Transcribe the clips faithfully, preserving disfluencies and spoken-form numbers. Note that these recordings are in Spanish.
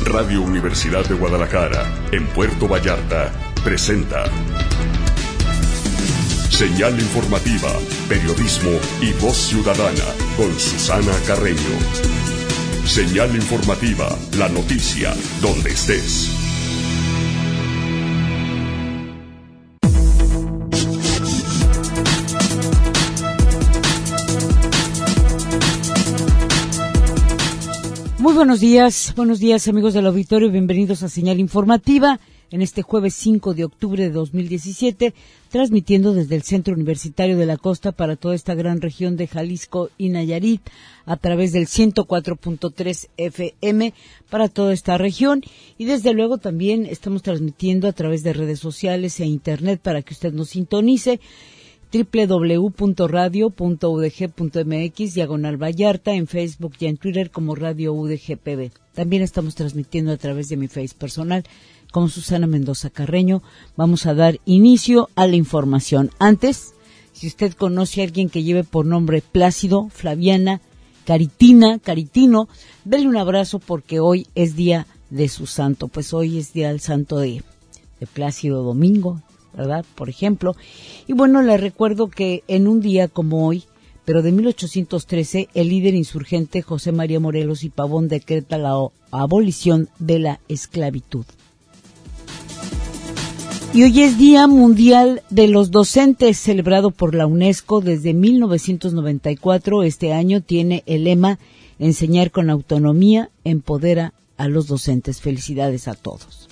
Radio Universidad de Guadalajara, en Puerto Vallarta, presenta Señal Informativa, Periodismo y Voz Ciudadana, con Susana Carreño. Señal Informativa, la noticia, donde estés. Muy buenos días, buenos días amigos del auditorio, bienvenidos a Señal Informativa en este jueves cinco de octubre de dos mil diecisiete, transmitiendo desde el Centro Universitario de la Costa para toda esta gran región de Jalisco y Nayarit a través del ciento cuatro punto tres F M para toda esta región, y desde luego también estamos transmitiendo a través de redes sociales e internet para que usted nos sintonice. doble u doble u doble u punto radio punto u d g punto m x, diagonal Vallarta, en Facebook y en Twitter como Radio U D G P B. También estamos transmitiendo a través de mi Face personal como Susana Mendoza Carreño. Vamos a dar inicio a la información. Antes, si usted conoce a alguien que lleve por nombre Plácido, Flaviana, Caritina, Caritino, dele un abrazo porque hoy es día de su santo. Pues hoy es día del santo de, de Plácido Domingo, ¿verdad? Por ejemplo. Y bueno, le recuerdo que en un día como hoy, pero de mil ochocientos trece, el líder insurgente José María Morelos y Pavón decreta la abolición de la esclavitud. Y hoy es Día Mundial de los Docentes, celebrado por la UNESCO desde mil novecientos noventa y cuatro. Este año tiene el lema Enseñar con autonomía, empodera a los docentes. Felicidades a todos.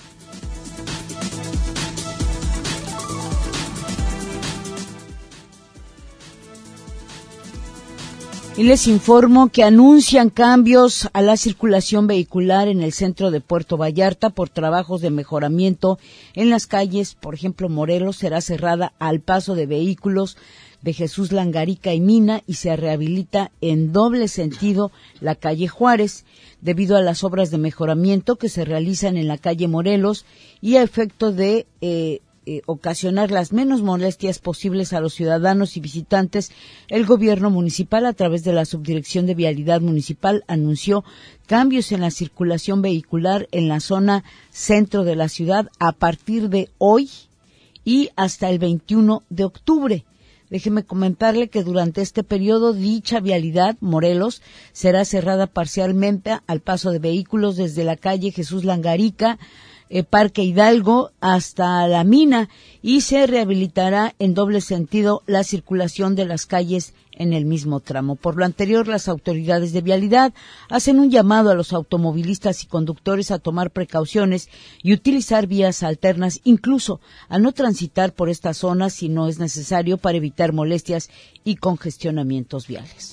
Y les informo que anuncian cambios a la circulación vehicular en el centro de Puerto Vallarta por trabajos de mejoramiento en las calles. Por ejemplo, Morelos será cerrada al paso de vehículos de Jesús Langarica y Mina y se rehabilita en doble sentido la calle Juárez debido a las obras de mejoramiento que se realizan en la calle Morelos y a efecto de eh, Eh, ocasionar las menos molestias posibles a los ciudadanos y visitantes. El gobierno municipal, a través de la Subdirección de Vialidad Municipal, anunció cambios en la circulación vehicular en la zona centro de la ciudad a partir de hoy y hasta el veintiuno de octubre. Déjeme comentarle que durante este periodo dicha vialidad, Morelos, será cerrada parcialmente al paso de vehículos desde la calle Jesús Langarica, Eh, Parque Hidalgo hasta la Mina, y se rehabilitará en doble sentido la circulación de las calles en el mismo tramo. Por lo anterior, las autoridades de vialidad hacen un llamado a los automovilistas y conductores a tomar precauciones y utilizar vías alternas, incluso a no transitar por esta zona si no es necesario, para evitar molestias y congestionamientos viales.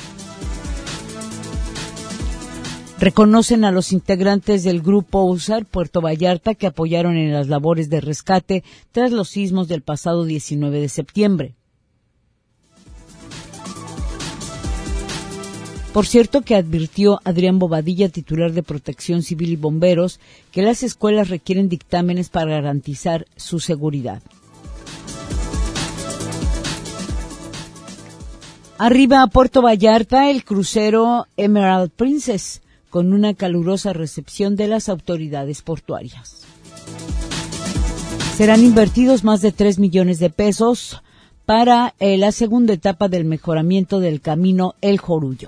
Reconocen a los integrantes del Grupo USAR Puerto Vallarta que apoyaron en las labores de rescate tras los sismos del pasado diecinueve de septiembre. Por cierto, que advirtió Adrián Bobadilla, titular de Protección Civil y Bomberos, que las escuelas requieren dictámenes para garantizar su seguridad. Arriba a Puerto Vallarta el crucero Emerald Princess, con una calurosa recepción de las autoridades portuarias. Serán invertidos más de tres millones de pesos para eh, la segunda etapa del mejoramiento del camino El Jorullo.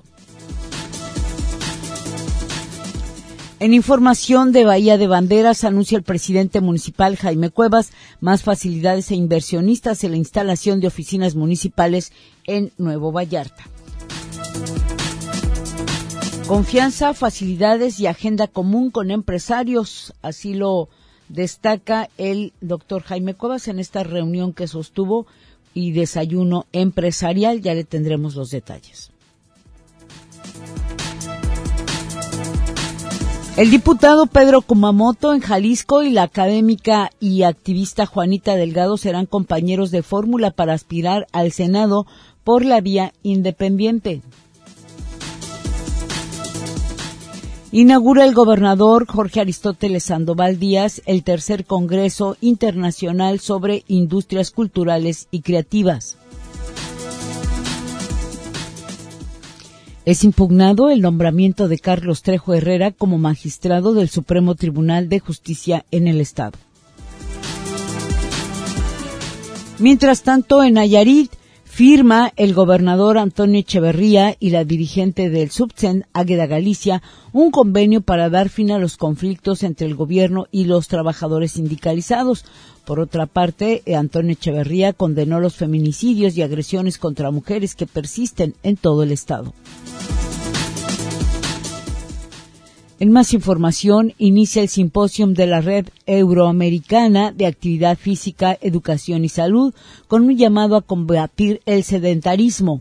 En información de Bahía de Banderas, anuncia el presidente municipal Jaime Cuevas más facilidades e inversionistas en la instalación de oficinas municipales en Nuevo Vallarta. Confianza, facilidades y agenda común con empresarios, así lo destaca el doctor Jaime Cuevas en esta reunión que sostuvo y desayuno empresarial. Ya le tendremos los detalles. El diputado Pedro Kumamoto en Jalisco y la académica y activista Juanita Delgado serán compañeros de fórmula para aspirar al Senado por la vía independiente. Inaugura el gobernador Jorge Aristóteles Sandoval Díaz el tercer Congreso Internacional sobre Industrias Culturales y Creativas. Es impugnado el nombramiento de Carlos Trejo Herrera como magistrado del Supremo Tribunal de Justicia en el Estado. Mientras tanto, en Nayarit, firma el gobernador Antonio Echeverría y la dirigente del Subsen, Águeda Galicia, un convenio para dar fin a los conflictos entre el gobierno y los trabajadores sindicalizados. Por otra parte, Antonio Echeverría condenó los feminicidios y agresiones contra mujeres que persisten en todo el estado. En más información, inicia el simposium de la Red Euroamericana de Actividad Física, Educación y Salud, con un llamado a combatir el sedentarismo.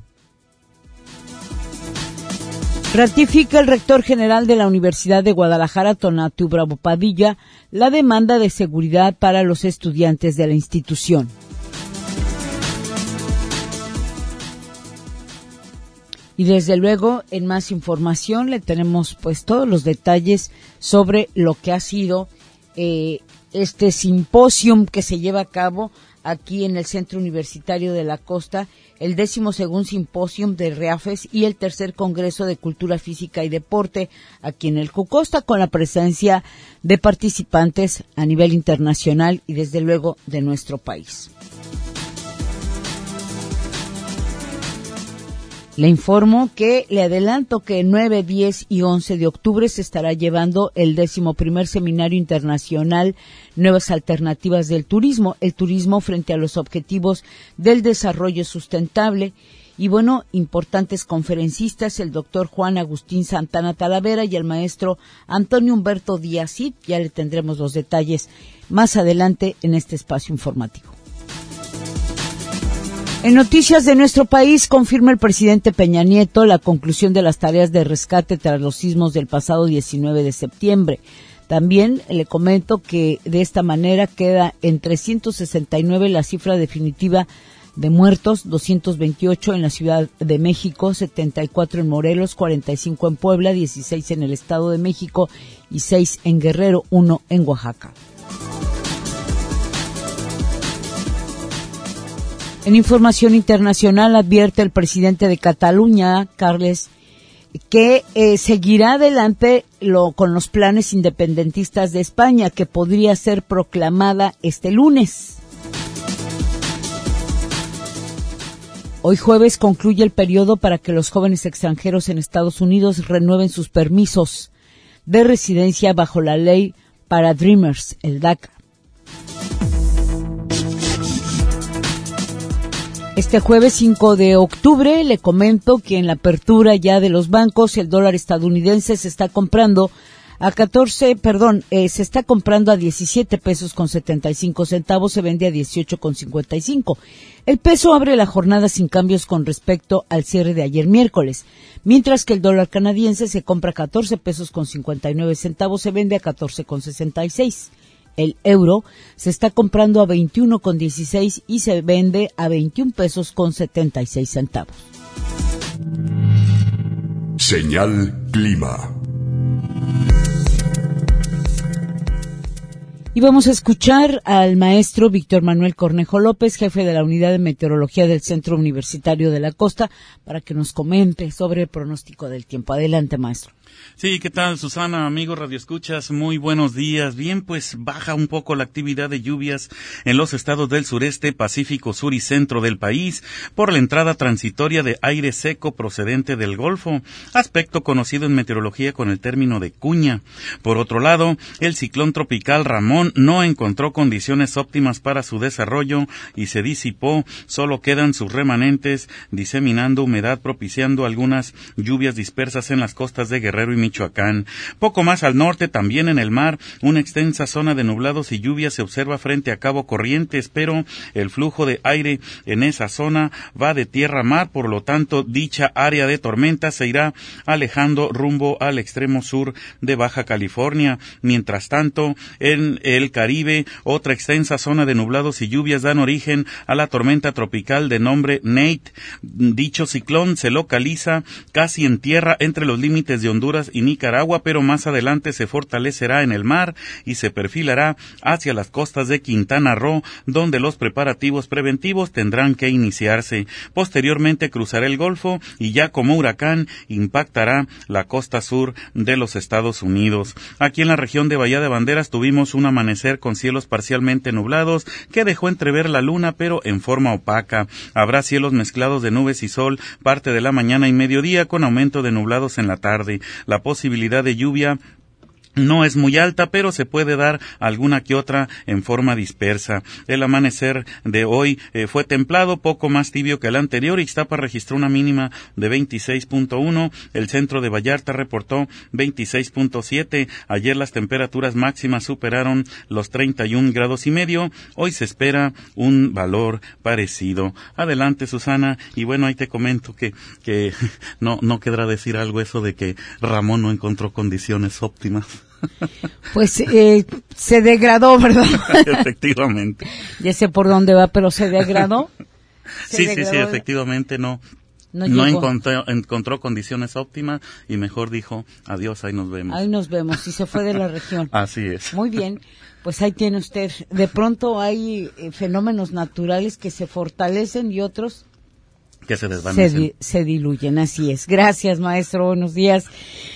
Ratifica el rector general de la Universidad de Guadalajara, Tonatiuh Bravo Padilla, la demanda de seguridad para los estudiantes de la institución. Y desde luego, en más información, le tenemos pues todos los detalles sobre lo que ha sido eh, este simposium que se lleva a cabo aquí en el Centro Universitario de la Costa, el décimo segundo simposium del REAFES y el tercer Congreso de Cultura Física y Deporte aquí en el Jucosta, con la presencia de participantes a nivel internacional y desde luego de nuestro país. Le informo que, le adelanto que el nueve, diez y once de octubre se estará llevando el décimo primer Seminario Internacional Nuevas Alternativas del Turismo, el turismo frente a los objetivos del desarrollo sustentable. Y bueno, importantes conferencistas, el doctor Juan Agustín Santana Talavera y el maestro Antonio Humberto Díaz Cid. Ya le tendremos los detalles más adelante en este espacio informativo. En noticias de nuestro país, confirma el presidente Peña Nieto la conclusión de las tareas de rescate tras los sismos del pasado diecinueve de septiembre. También le comento que de esta manera queda en trescientos sesenta y nueve la cifra definitiva de muertos, doscientos veintiocho en la Ciudad de México, setenta y cuatro en Morelos, cuarenta y cinco en Puebla, dieciséis en el Estado de México y seis en Guerrero, uno en Oaxaca. En información internacional, advierte el presidente de Cataluña, Carles, que eh, seguirá adelante lo, con los planes independentistas de España, que podría ser proclamada este lunes. Hoy jueves concluye el periodo para que los jóvenes extranjeros en Estados Unidos renueven sus permisos de residencia bajo la ley para Dreamers, el DACA. Este jueves cinco de octubre le comento que en la apertura ya de los bancos el dólar estadounidense se está comprando a catorce, perdón, eh, se está comprando a diecisiete pesos con setenta y cinco centavos, se vende a dieciocho con cincuenta y cinco. El peso abre la jornada sin cambios con respecto al cierre de ayer miércoles, mientras que el dólar canadiense se compra a catorce pesos con cincuenta y nueve centavos, se vende a catorce con sesenta y seis. El euro se está comprando a veintiuno con dieciséis y se vende a veintiún pesos con setenta y seis centavos. Señal Clima. Y vamos a escuchar al maestro Víctor Manuel Cornejo López, jefe de la Unidad de Meteorología del Centro Universitario de la Costa, para que nos comente sobre el pronóstico del tiempo. Adelante, maestro. Sí, ¿qué tal, Susana? Amigos radioescuchas, muy buenos días. Bien, pues baja un poco la actividad de lluvias en los estados del sureste, Pacífico, sur y centro del país por la entrada transitoria de aire seco procedente del Golfo, aspecto conocido en meteorología con el término de cuña. Por otro lado, el ciclón tropical Ramón no encontró condiciones óptimas para su desarrollo y se disipó, solo quedan sus remanentes diseminando humedad, propiciando algunas lluvias dispersas en las costas de Guerrero y Michoacán. Poco más al norte, también en el mar, una extensa zona de nublados y lluvias se observa frente a Cabo Corrientes, pero el flujo de aire en esa zona va de tierra a mar, por lo tanto, dicha área de tormenta se irá alejando rumbo al extremo sur de Baja California. Mientras tanto, en el Caribe, otra extensa zona de nublados y lluvias dan origen a la tormenta tropical de nombre Nate. Dicho ciclón se localiza casi en tierra entre los límites de Honduras Honduras y Nicaragua, pero más adelante se fortalecerá en el mar y se perfilará hacia las costas de Quintana Roo, donde los preparativos preventivos tendrán que iniciarse. Posteriormente cruzará el Golfo y ya como huracán impactará la costa sur de los Estados Unidos. Aquí en la región de Bahía de Banderas tuvimos un amanecer con cielos parcialmente nublados que dejó entrever la luna, pero en forma opaca. Habrá cielos mezclados de nubes y sol parte de la mañana y mediodía, con aumento de nublados en la tarde. La posibilidad de lluvia no es muy alta, pero se puede dar alguna que otra en forma dispersa. El amanecer de hoy eh, fue templado, poco más tibio que el anterior. Ixtapa registró una mínima de veintiséis punto uno, el centro de Vallarta reportó veintiséis punto siete. Ayer las temperaturas máximas superaron los treinta y un grados y medio. Hoy se espera un valor parecido. Adelante, Susana. Y bueno, ahí te comento que que no no quedará decir algo eso de que Ramón no encontró condiciones óptimas. Pues eh, se degradó, ¿verdad? Efectivamente. Ya sé por dónde va, pero se degradó. Se sí, degradó. sí, sí, efectivamente no. No, no encontró, encontró condiciones óptimas y mejor dijo, adiós, ahí nos vemos. Ahí nos vemos, y se fue de la región. Así es. Muy bien, pues ahí tiene usted. De pronto hay eh, fenómenos naturales que se fortalecen y otros que se desvanecen. Se, di- se diluyen, así es. Gracias, maestro, buenos días.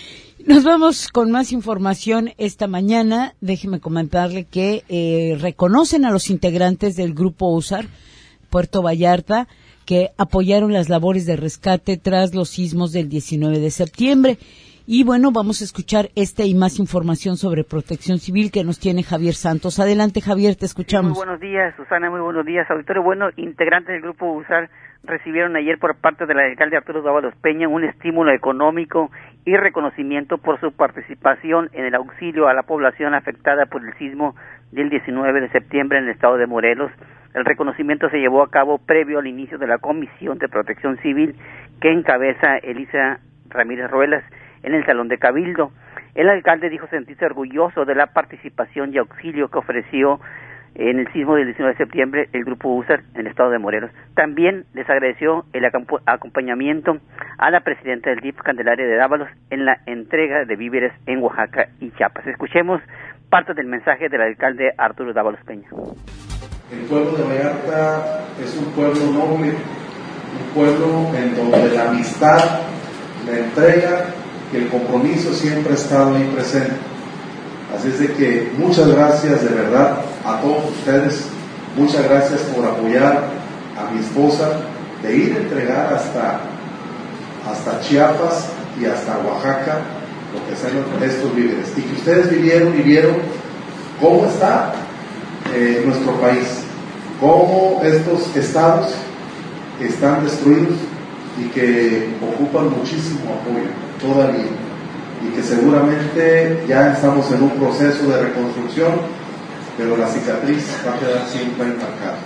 Nos vamos con más información esta mañana. Déjeme comentarle que eh, reconocen a los integrantes del Grupo USAR, Puerto Vallarta, que apoyaron las labores de rescate tras los sismos del diecinueve de septiembre. Y bueno, vamos a escuchar esta y más información sobre protección civil que nos tiene Javier Santos. Adelante, Javier, te escuchamos. Sí, muy buenos días, Susana, muy buenos días, auditorio. Bueno, integrantes del Grupo USAR recibieron ayer por parte del alcalde Arturo Dávalos Peña un estímulo económico y reconocimiento por su participación en el auxilio a la población afectada por el sismo del diecinueve de septiembre en el estado de Morelos. El reconocimiento se llevó a cabo previo al inicio de la Comisión de Protección Civil que encabeza Elisa Ramírez Ruelas en el Salón de Cabildo. El alcalde dijo sentirse orgulloso de la participación y auxilio que ofreció en el sismo del diecinueve de septiembre el Grupo USAR en el estado de Morelos. También les agradeció el acamp- acompañamiento a la presidenta del D I F, Candelaria de Dávalos, en la entrega de víveres en Oaxaca y Chiapas. Escuchemos parte del mensaje del alcalde Arturo Dávalos Peña. El pueblo de Vallarta es un pueblo noble, un pueblo en donde la amistad, la entrega y el compromiso siempre ha estado ahí presente. Así es de que muchas gracias de verdad a todos ustedes, muchas gracias por apoyar a mi esposa, de ir a entregar hasta, hasta Chiapas y hasta Oaxaca lo que sean estos víveres, y que ustedes vivieron y vieron cómo está eh, nuestro país, cómo estos estados están destruidos y que ocupan muchísimo apoyo todavía, y que seguramente ya estamos en un proceso de reconstrucción, pero la cicatriz va a quedar siempre marcada.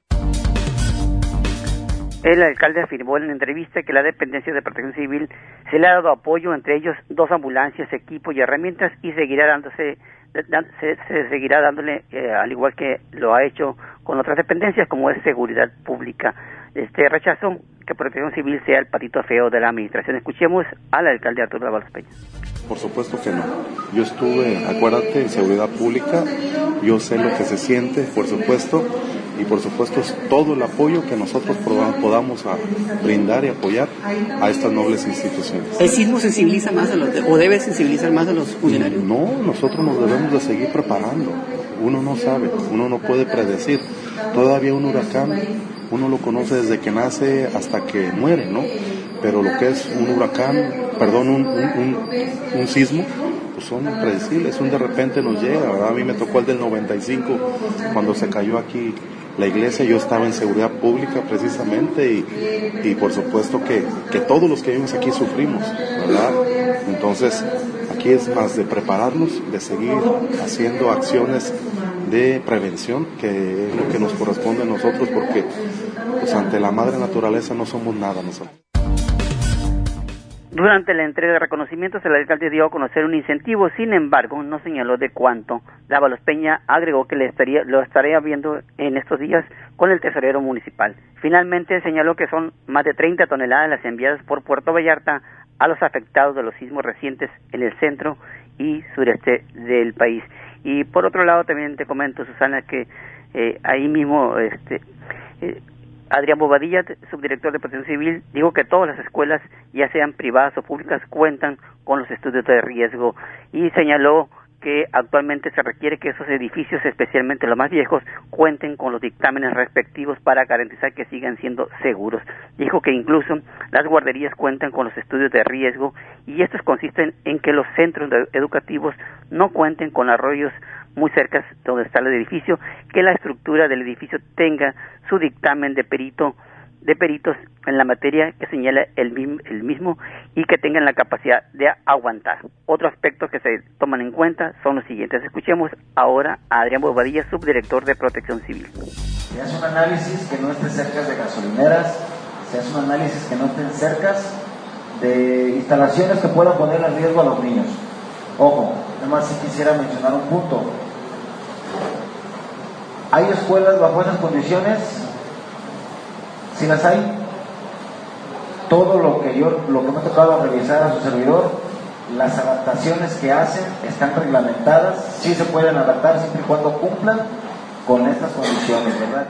El alcalde afirmó en la entrevista que la dependencia de Protección Civil se le ha dado apoyo, entre ellos dos ambulancias, equipo y herramientas, y seguirá dándose se, se seguirá dándole eh, al igual que lo ha hecho con otras dependencias como es seguridad pública. Este rechazó que Protección Civil sea el patito feo de la administración. Escuchemos al alcalde Arturo Dávalos Peña. Por supuesto que no. Yo estuve, acuérdate, en seguridad pública, yo sé lo que se siente, por supuesto, y por supuesto es todo el apoyo que nosotros podamos a brindar y apoyar a estas nobles instituciones. ¿El sismo sensibiliza más a los, o debe sensibilizar más a los funcionarios? No, nosotros nos debemos de seguir preparando. Uno no sabe, uno no puede predecir. Todavía un huracán, uno lo conoce desde que nace hasta que muere, ¿no? Pero lo que es un huracán, perdón, un, un, un, un sismo, pues son impredecibles, un de repente nos llega, ¿verdad? A mí me tocó el del noventa y cinco, cuando se cayó aquí la iglesia, yo estaba en seguridad pública precisamente, y, y por supuesto que, que todos los que vivimos aquí sufrimos, ¿verdad? Entonces, aquí es más de prepararnos, de seguir haciendo acciones de prevención, que es lo que nos corresponde a nosotros, porque pues ante la madre naturaleza no somos nada nosotros. Durante la entrega de reconocimientos, el alcalde dio a conocer un incentivo, sin embargo, no señaló de cuánto. Dávalos Peña agregó que le estaría, lo estaría viendo en estos días con el tesorero municipal. Finalmente, señaló que son más de treinta toneladas las enviadas por Puerto Vallarta a los afectados de los sismos recientes en el centro y sureste del país. Y por otro lado también te comento, Susana, que eh, ahí mismo este eh, Adrián Bobadilla, subdirector de Protección Civil, dijo que todas las escuelas, ya sean privadas o públicas, cuentan con los estudios de riesgo y señaló que actualmente se requiere que esos edificios, especialmente los más viejos, cuenten con los dictámenes respectivos para garantizar que sigan siendo seguros. Dijo que incluso las guarderías cuentan con los estudios de riesgo y estos consisten en que los centros educativos no cuenten con arroyos muy cerca de donde está el edificio, que la estructura del edificio tenga su dictamen de perito de peritos en la materia que señala el, el mismo y que tengan la capacidad de aguantar. Otros aspectos que se toman en cuenta son los siguientes. Escuchemos ahora a Adrián Bobadilla, subdirector de Protección Civil. Se hace un análisis que no esté cerca de gasolineras, se hace un análisis que no estén cerca de instalaciones que puedan poner en riesgo a los niños. Ojo, además sí quisiera mencionar un punto. Hay escuelas bajo esas condiciones. Si las hay, todo lo que yo, lo que me ha tocado revisar a su servidor, las adaptaciones que hacen están reglamentadas, sí se pueden adaptar siempre y cuando cumplan con estas condiciones, ¿verdad?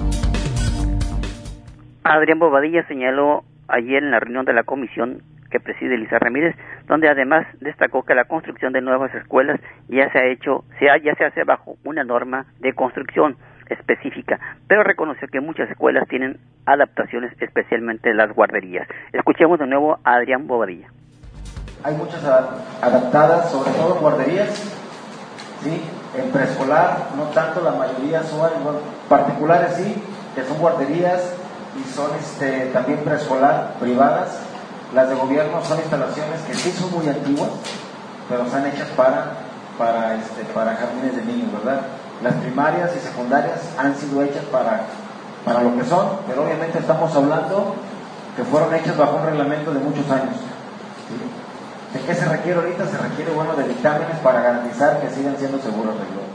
Adrián Bobadilla señaló ayer en la reunión de la comisión que preside Elisa Ramírez, donde además destacó que la construcción de nuevas escuelas ya se ha hecho, se ha, ya se hace bajo una norma de construcción específica, pero reconoció que muchas escuelas tienen adaptaciones, especialmente las guarderías. Escuchemos de nuevo a Adrián Bobadilla. Hay muchas adaptadas, sobre todo guarderías, ¿sí? En preescolar, no tanto, la mayoría son particulares, sí, que son guarderías y son este, también preescolar, privadas. Las de gobierno son instalaciones que sí son muy antiguas, pero están hechas para, para, este, para jardines de niños, ¿verdad? Las primarias y secundarias han sido hechas para, para lo que son, pero obviamente estamos hablando que fueron hechas bajo un reglamento de muchos años. ¿Sí? ¿De qué se requiere ahorita? Se requiere, bueno, de dictámenes para garantizar que sigan siendo seguros de globo.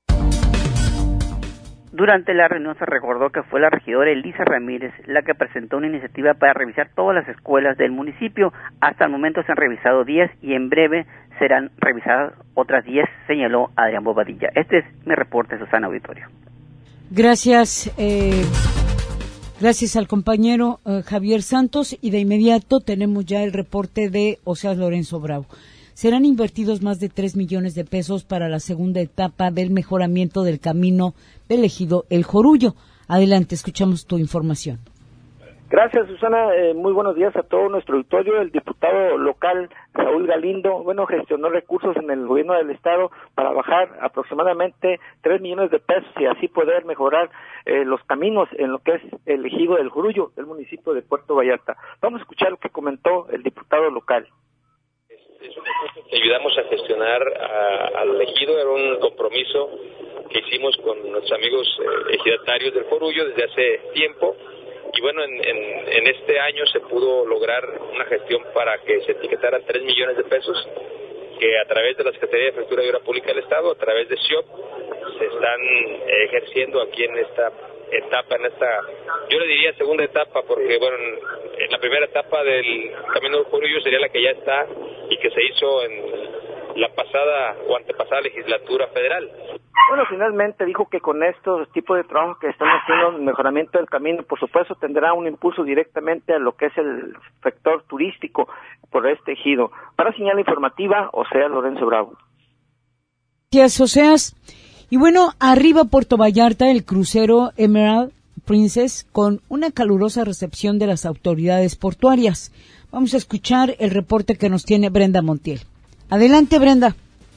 Durante la reunión se recordó que fue la regidora Elisa Ramírez la que presentó una iniciativa para revisar todas las escuelas del municipio. Hasta el momento se han revisado diez y en breve serán revisadas otras diez, señaló Adrián Bobadilla. Este es mi reporte, Susana Auditorio. Gracias, eh, gracias al compañero eh, Javier Santos, y de inmediato tenemos ya el reporte de Oseas Lorenzo Bravo. Serán invertidos más de tres millones de pesos para la segunda etapa del mejoramiento del camino del ejido El Jorullo. Adelante, escuchamos tu información. Gracias, Susana. Eh, muy buenos días a todo nuestro auditorio. El diputado local Saúl Galindo, bueno, gestionó recursos en el gobierno del estado para bajar aproximadamente tres millones de pesos y así poder mejorar eh, los caminos en lo que es el ejido del Jorullo, del municipio de Puerto Vallarta. Vamos a escuchar lo que comentó el diputado local. Es un recurso que ayudamos a gestionar a, al ejido, era un compromiso que hicimos con nuestros amigos eh, ejidatarios del Jorullo desde hace tiempo, y bueno, en, en, en este año se pudo lograr una gestión para que se etiquetaran tres millones de pesos, que a través de la Secretaría de Infraestructura y Obra Pública del Estado, a través de S I O P, se están eh, ejerciendo aquí en esta etapa, en esta, yo le diría segunda etapa, porque bueno, en, en la primera etapa del Camino del Jorullo sería la que ya está y que se hizo en la pasada o antepasada legislatura federal. Bueno, finalmente dijo que con estos tipos de trabajos que están haciendo el mejoramiento del camino, por supuesto tendrá un impulso directamente a lo que es el sector turístico por este ejido. Para señal informativa, Oseas Lorenzo Bravo. Gracias, Oseas. Y bueno, arriba Puerto Vallarta, el crucero Emerald Princess con una calurosa recepción de las autoridades portuarias. Vamos a escuchar el reporte que nos tiene Brenda Montiel. Adelante, Brenda.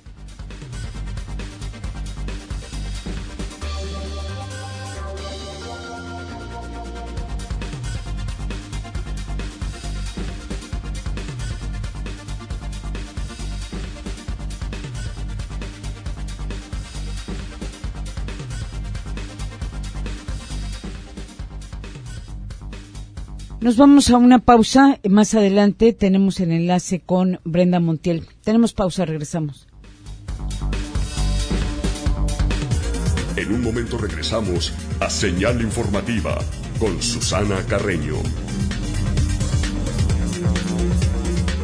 Nos vamos a una pausa. Más adelante tenemos el enlace con Brenda Montiel. Tenemos pausa, regresamos. En un momento regresamos a Señal Informativa con Susana Carreño.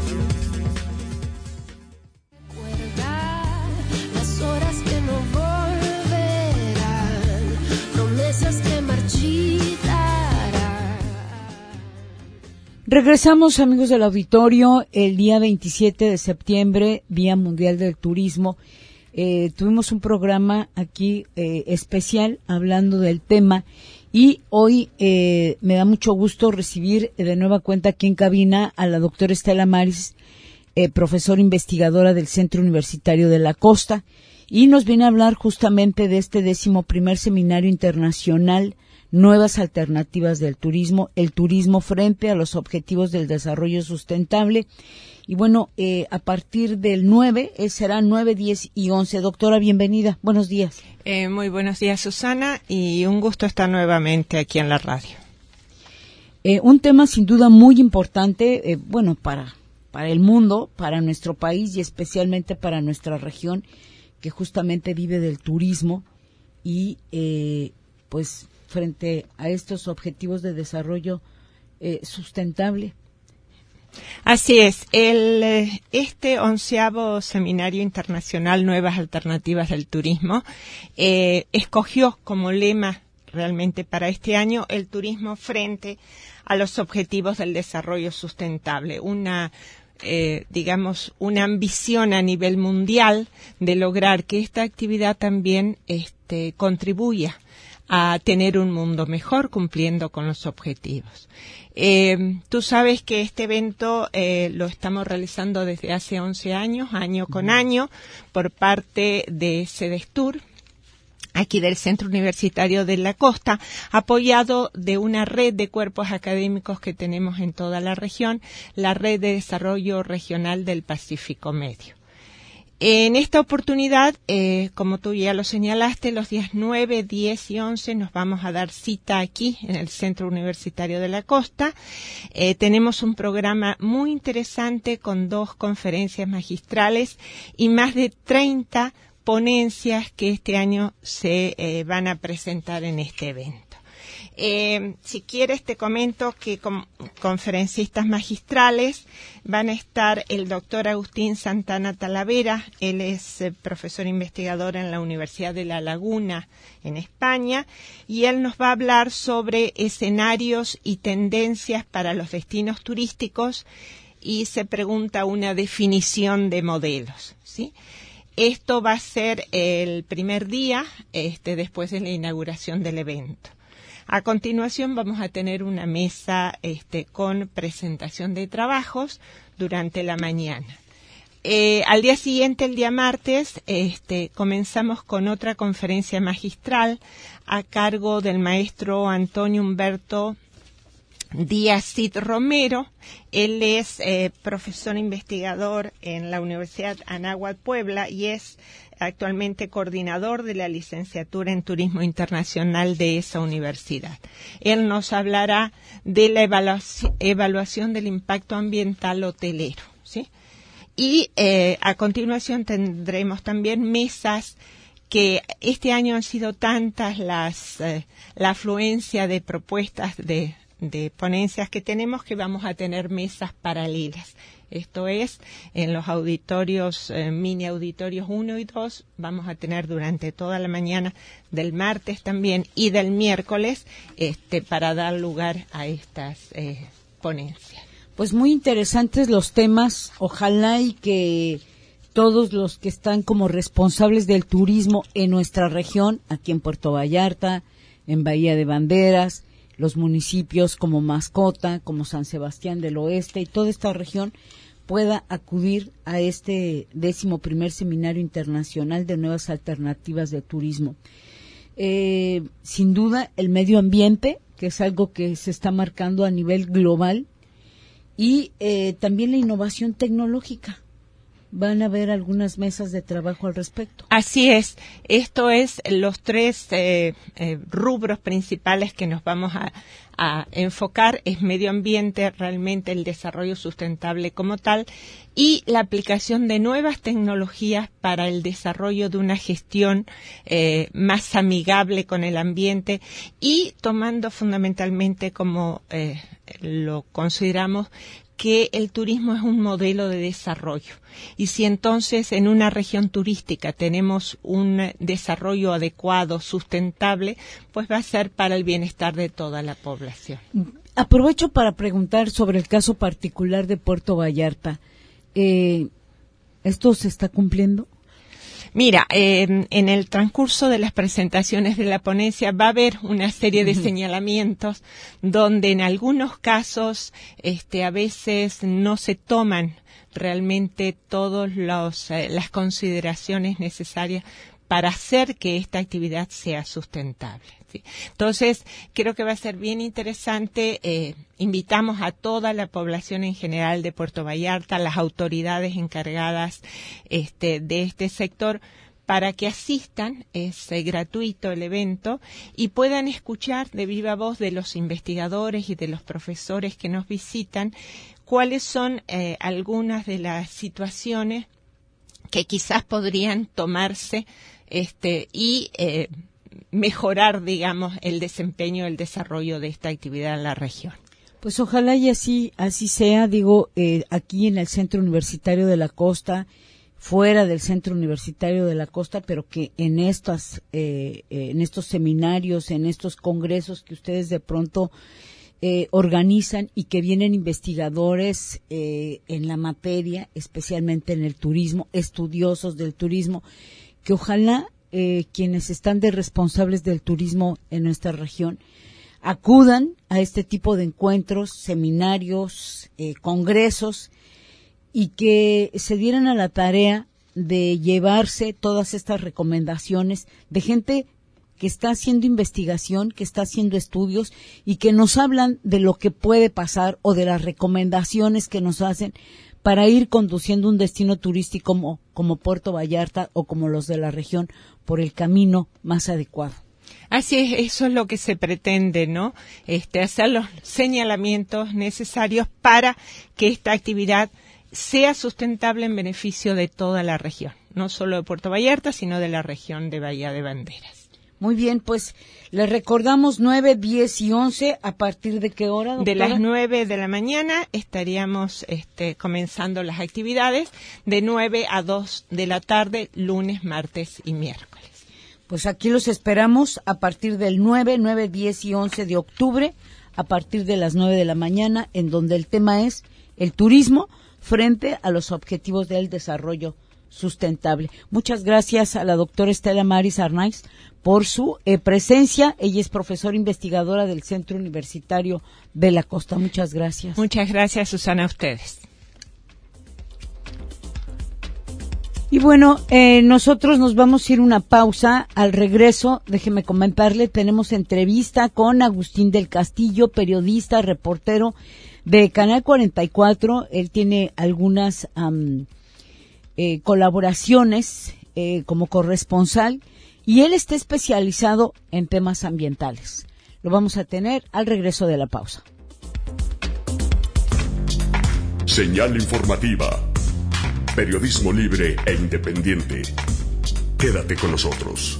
Regresamos, amigos del auditorio, el día veintisiete de septiembre, Día Mundial del Turismo. Eh, tuvimos un programa aquí eh, especial hablando del tema y hoy eh, me da mucho gusto recibir de nueva cuenta aquí en cabina a la doctora Estela Maris, eh, profesora investigadora del Centro Universitario de la Costa, y nos viene a hablar justamente de este décimo primer Seminario Internacional Nuevas Alternativas del Turismo, el turismo frente a los objetivos del desarrollo sustentable. Y bueno, eh, a partir del nueve, eh, será nueve, diez y once. Doctora, bienvenida. Buenos días. Eh, muy buenos días, Susana, y un gusto estar nuevamente aquí en la radio. Eh, un tema sin duda muy importante, eh, bueno, para, para el mundo, para nuestro país y especialmente para nuestra región, que justamente vive del turismo y, eh, pues, frente a estos objetivos de desarrollo eh, sustentable. Así es, el, este onceavo Seminario Internacional Nuevas Alternativas del Turismo eh, escogió como lema realmente para este año el turismo frente a los objetivos del desarrollo sustentable, una Eh, digamos, una ambición a nivel mundial de lograr que esta actividad también este, contribuya a tener un mundo mejor cumpliendo con los objetivos. Eh, tú sabes que este evento eh, lo estamos realizando desde hace once años, año con año, por parte de Sedestur, aquí del Centro Universitario de la Costa, apoyado de una red de cuerpos académicos que tenemos en toda la región, la Red de Desarrollo Regional del Pacífico Medio. En esta oportunidad, eh, como tú ya lo señalaste, los días nueve, diez y once nos vamos a dar cita aquí en el Centro Universitario de la Costa. Eh, tenemos un programa muy interesante con dos conferencias magistrales y más de treinta ponencias que este año se eh, van a presentar en este evento. Eh, si quieres te comento que como conferencistas magistrales van a estar el doctor Agustín Santana Talavera, él es eh, profesor investigador en la Universidad de La Laguna en España, y él nos va a hablar sobre escenarios y tendencias para los destinos turísticos y se pregunta una definición de modelos, ¿sí? Esto va a ser el primer día, este, después de la inauguración del evento. A continuación vamos a tener una mesa este, con presentación de trabajos durante la mañana. Eh, al día siguiente, el día martes, este, comenzamos con otra conferencia magistral a cargo del maestro Antonio Humberto Díaz Cid Romero. Él es eh, profesor investigador en la Universidad Anáhuac Puebla y es actualmente coordinador de la licenciatura en Turismo Internacional de esa universidad. Él nos hablará de la evaluación, evaluación del impacto ambiental hotelero, ¿sí? Y eh, a continuación tendremos también mesas que este año han sido tantas las eh, la afluencia de propuestas de de ponencias que tenemos que vamos a tener mesas paralelas. Esto es, en los auditorios, eh, mini auditorios uno y dos, vamos a tener durante toda la mañana del martes también y del miércoles este, para dar lugar a estas eh, ponencias. Pues muy interesantes los temas, ojalá y que todos los que están como responsables del turismo en nuestra región, aquí en Puerto Vallarta, en Bahía de Banderas, los municipios como Mascota, como San Sebastián del Oeste y toda esta región pueda acudir a este décimo primer Seminario Internacional de Nuevas Alternativas de Turismo. Eh, sin duda, el medio ambiente, que es algo que se está marcando a nivel global, y eh, también la innovación tecnológica. Van a haber algunas mesas de trabajo al respecto. Así es. Esto es los tres eh, eh, rubros principales que nos vamos a, a enfocar. Es medio ambiente, realmente el desarrollo sustentable como tal, y la aplicación de nuevas tecnologías para el desarrollo de una gestión eh, más amigable con el ambiente y tomando fundamentalmente como eh, lo consideramos que el turismo es un modelo de desarrollo. Y si entonces en una región turística tenemos un desarrollo adecuado, sustentable, pues va a ser para el bienestar de toda la población. aprovecho para preguntar sobre el caso particular de Puerto Vallarta. Eh, ¿Esto se está cumpliendo? Mira, eh, en el transcurso de las presentaciones de la ponencia va a haber una serie de uh-huh. señalamientos donde en algunos casos este, a veces no se toman realmente todas eh, las consideraciones necesarias para hacer que esta actividad sea sustentable. ¿Sí? Entonces, creo que va a ser bien interesante. Eh, invitamos a toda la población en general de Puerto Vallarta, las autoridades encargadas este, de este sector, para que asistan, es eh, gratuito el evento, y puedan escuchar de viva voz de los investigadores y de los profesores que nos visitan cuáles son eh, algunas de las situaciones que quizás podrían tomarse este, y eh, mejorar, digamos, el desempeño, el desarrollo de esta actividad en la región. Pues ojalá y así así sea. Digo, eh, aquí en el Centro Universitario de la Costa, fuera del Centro Universitario de la Costa, pero que en estas eh, eh, en estos seminarios, en estos congresos que ustedes de pronto eh, organizan y que vienen investigadores eh, en la materia, especialmente en el turismo, estudiosos del turismo, que ojalá eh, quienes están de responsables del turismo en nuestra región acudan a este tipo de encuentros, seminarios, eh, congresos, y que se dieran a la tarea de llevarse todas estas recomendaciones de gente que está haciendo investigación, que está haciendo estudios y que nos hablan de lo que puede pasar o de las recomendaciones que nos hacen para ir conduciendo un destino turístico como, como Puerto Vallarta o como los de la región por el camino más adecuado. Así es, eso es lo que se pretende, ¿no? Este, hacer los señalamientos necesarios para que esta actividad sea sustentable en beneficio de toda la región, no solo de Puerto Vallarta, sino de la región de Bahía de Banderas. Muy bien, pues les recordamos nueve, diez y once, ¿a partir de qué hora, doctora? De las nueve de la mañana estaríamos este, comenzando las actividades, de nueve a dos de la tarde, lunes, martes y miércoles. Pues aquí los esperamos a partir del nueve, nueve, diez y once de octubre, a partir de las nueve de la mañana, en donde el tema es el turismo frente a los objetivos del desarrollo sustentable. Muchas gracias a la doctora Estela Maris Arnaiz por su eh, presencia. Ella es profesora investigadora del Centro Universitario de la Costa. Muchas gracias. Muchas gracias, Susana, a ustedes. Y bueno, eh, nosotros nos vamos a ir una pausa. Al regreso, déjeme comentarle, tenemos entrevista con Agustín del Castillo, periodista, reportero de Canal cuarenta y cuatro. Él tiene algunas um, eh, colaboraciones eh, como corresponsal y él está especializado en temas ambientales. Lo vamos a tener al regreso de la pausa. Señal informativa. Periodismo libre e independiente. Quédate con nosotros.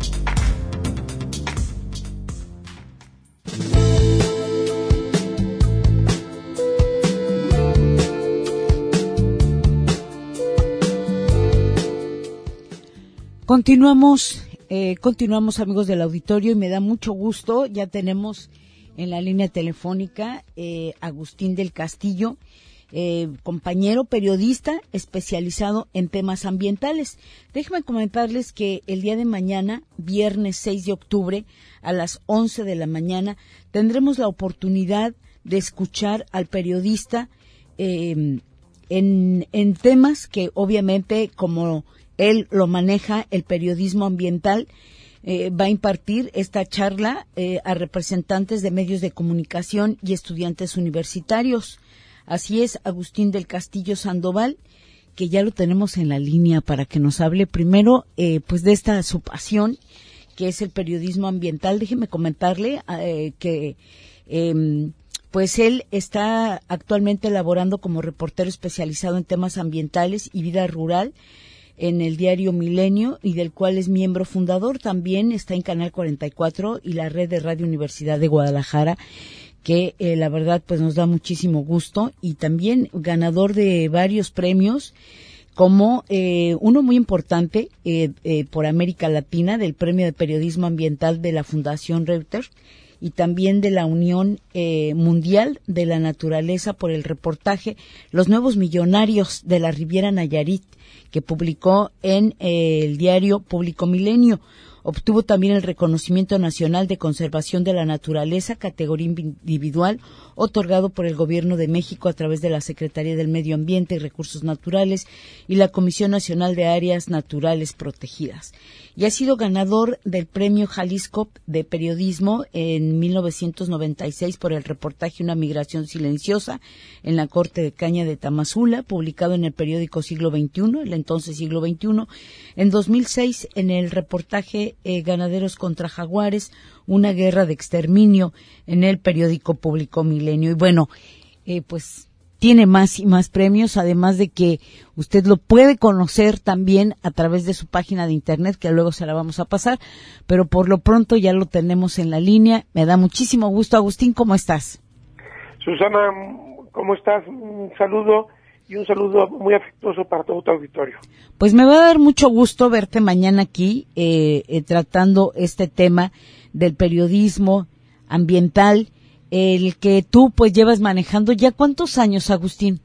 Continuamos, eh, continuamos amigos del auditorio y me da mucho gusto, ya tenemos en la línea telefónica eh, Agustín del Castillo, eh, compañero periodista especializado en temas ambientales. Déjenme comentarles que el día de mañana, viernes seis de octubre, a las once de la mañana, tendremos la oportunidad de escuchar al periodista eh, en, en temas que obviamente como él lo maneja, el periodismo ambiental, eh, va a impartir esta charla eh, a representantes de medios de comunicación y estudiantes universitarios. Así es, Agustín del Castillo Sandoval, que ya lo tenemos en la línea para que nos hable primero eh, pues de esta su pasión, que es el periodismo ambiental. Déjeme comentarle eh, que eh, pues él está actualmente laborando como reportero especializado en temas ambientales y vida rural en el diario Milenio, y del cual es miembro fundador. También está en Canal cuarenta y cuatro y la red de Radio Universidad de Guadalajara, que eh, la verdad pues nos da muchísimo gusto, y también ganador de varios premios, como eh, uno muy importante eh, eh, por América Latina, del Premio de Periodismo Ambiental de la Fundación Reuters, y también de la Unión eh, Mundial de la Naturaleza por el reportaje Los Nuevos Millonarios de la Riviera Nayarit, que publicó en eh, el diario Público Milenio. Obtuvo también el reconocimiento nacional de conservación de la naturaleza, categoría individual, otorgado por el Gobierno de México a través de la Secretaría del Medio Ambiente y Recursos Naturales y la Comisión Nacional de Áreas Naturales Protegidas. Y ha sido ganador del Premio Jalisco de Periodismo en mil novecientos noventa y seis por el reportaje Una migración silenciosa en la Corte de Caña de Tamazula, publicado en el periódico Siglo veintiuno, el entonces Siglo veintiuno. En dos mil seis, en el reportaje eh, Ganaderos contra Jaguares, una guerra de exterminio, en el periódico Público Milenio. Y bueno, eh, pues tiene más y más premios, además de que usted lo puede conocer también a través de su página de internet, que luego se la vamos a pasar, pero por lo pronto ya lo tenemos en la línea. Me da muchísimo gusto. Agustín, ¿cómo estás? Susana, ¿cómo estás? Un saludo y un saludo muy afectuoso para todo tu auditorio. Pues me va a dar mucho gusto verte mañana aquí eh, eh, tratando este tema del periodismo ambiental, el que tú pues llevas manejando ya. ¿Cuántos años, Agustín?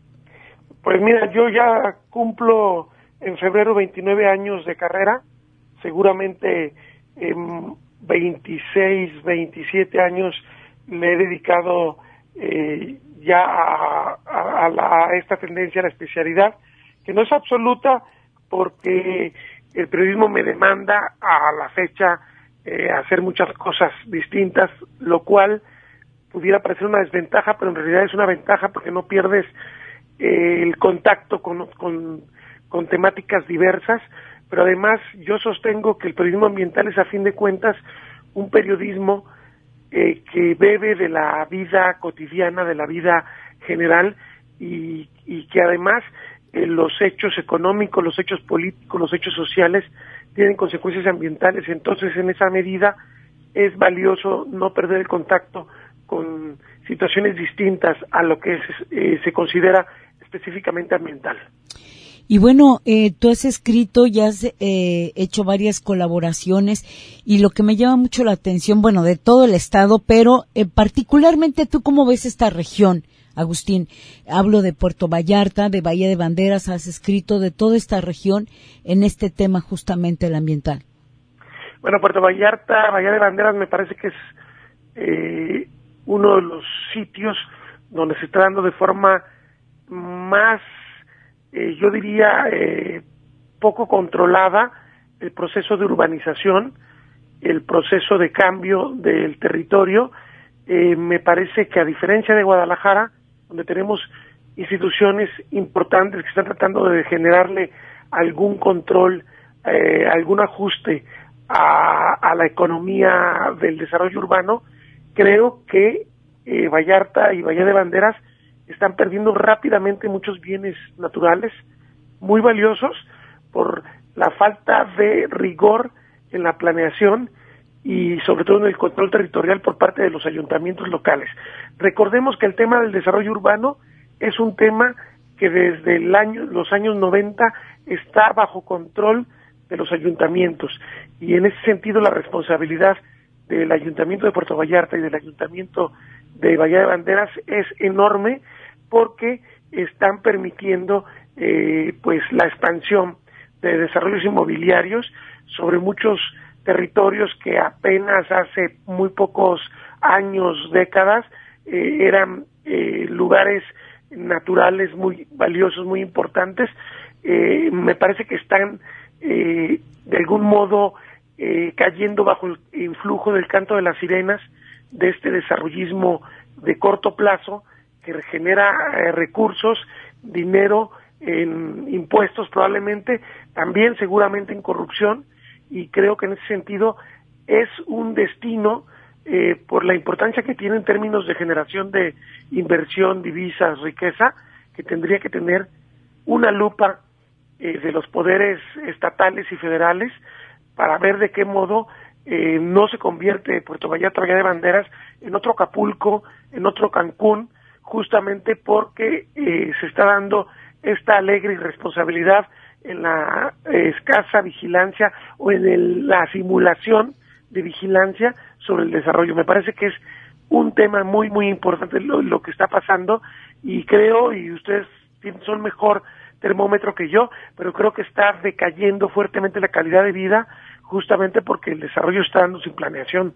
Pues mira, yo ya cumplo en febrero veintinueve años de carrera, seguramente en veintiséis, veintisiete años le he dedicado eh, ya a, a, a, la, a esta tendencia, a la especialidad, que no es absoluta porque el periodismo me demanda a la fecha eh, hacer muchas cosas distintas, lo cual pudiera parecer una desventaja, pero en realidad es una ventaja porque no pierdes eh, el contacto con, con, con temáticas diversas, pero además yo sostengo que el periodismo ambiental es a fin de cuentas un periodismo eh, que bebe de la vida cotidiana, de la vida general y, y que además eh, los hechos económicos, los hechos políticos, los hechos sociales tienen consecuencias ambientales. Entonces, en esa medida es valioso no perder el contacto con situaciones distintas a lo que es, eh, se considera específicamente ambiental. Y bueno, eh, tú has escrito y has eh, hecho varias colaboraciones, y lo que me llama mucho la atención, bueno, de todo el estado, pero eh, particularmente tú, ¿cómo ves esta región, Agustín? Hablo de Puerto Vallarta, de Bahía de Banderas, has escrito de toda esta región en este tema justamente el ambiental. Bueno, Puerto Vallarta, Bahía de Banderas me parece que es eh, uno de los sitios donde se está dando de forma más, eh, yo diría, eh, poco controlada el proceso de urbanización, el proceso de cambio del territorio. Eh, me parece que a diferencia de Guadalajara, donde tenemos instituciones importantes que están tratando de generarle algún control, eh, algún ajuste a, a la economía del desarrollo urbano, creo que eh, Vallarta y Bahía de Banderas están perdiendo rápidamente muchos bienes naturales muy valiosos por la falta de rigor en la planeación y sobre todo en el control territorial por parte de los ayuntamientos locales. Recordemos que el tema del desarrollo urbano es un tema que desde el año, los años noventa está bajo control de los ayuntamientos, y en ese sentido la responsabilidad del Ayuntamiento de Puerto Vallarta y del Ayuntamiento de Bahía de Banderas es enorme, porque están permitiendo eh, pues la expansión de desarrollos inmobiliarios sobre muchos territorios que apenas hace muy pocos años, décadas, eh, eran eh, lugares naturales muy valiosos, muy importantes. Eh, me parece que están eh, de algún modo eh, cayendo bajo el influjo del canto de las sirenas de este desarrollismo de corto plazo que genera eh, recursos, dinero en impuestos probablemente, también seguramente en corrupción, y creo que en ese sentido es un destino eh, por la importancia que tiene en términos de generación de inversión, divisas, riqueza, que tendría que tener una lupa eh, de los poderes estatales y federales para ver de qué modo eh, no se convierte Puerto Vallarta, Bahía de Banderas en otro Acapulco, en otro Cancún, justamente porque eh, se está dando esta alegre irresponsabilidad en la eh, escasa vigilancia o en el, la simulación de vigilancia sobre el desarrollo. Me parece que es un tema muy, muy importante lo, lo que está pasando, y creo, y ustedes son mejor termómetro que yo, pero creo que está decayendo fuertemente la calidad de vida justamente porque el desarrollo está dando sin planeación.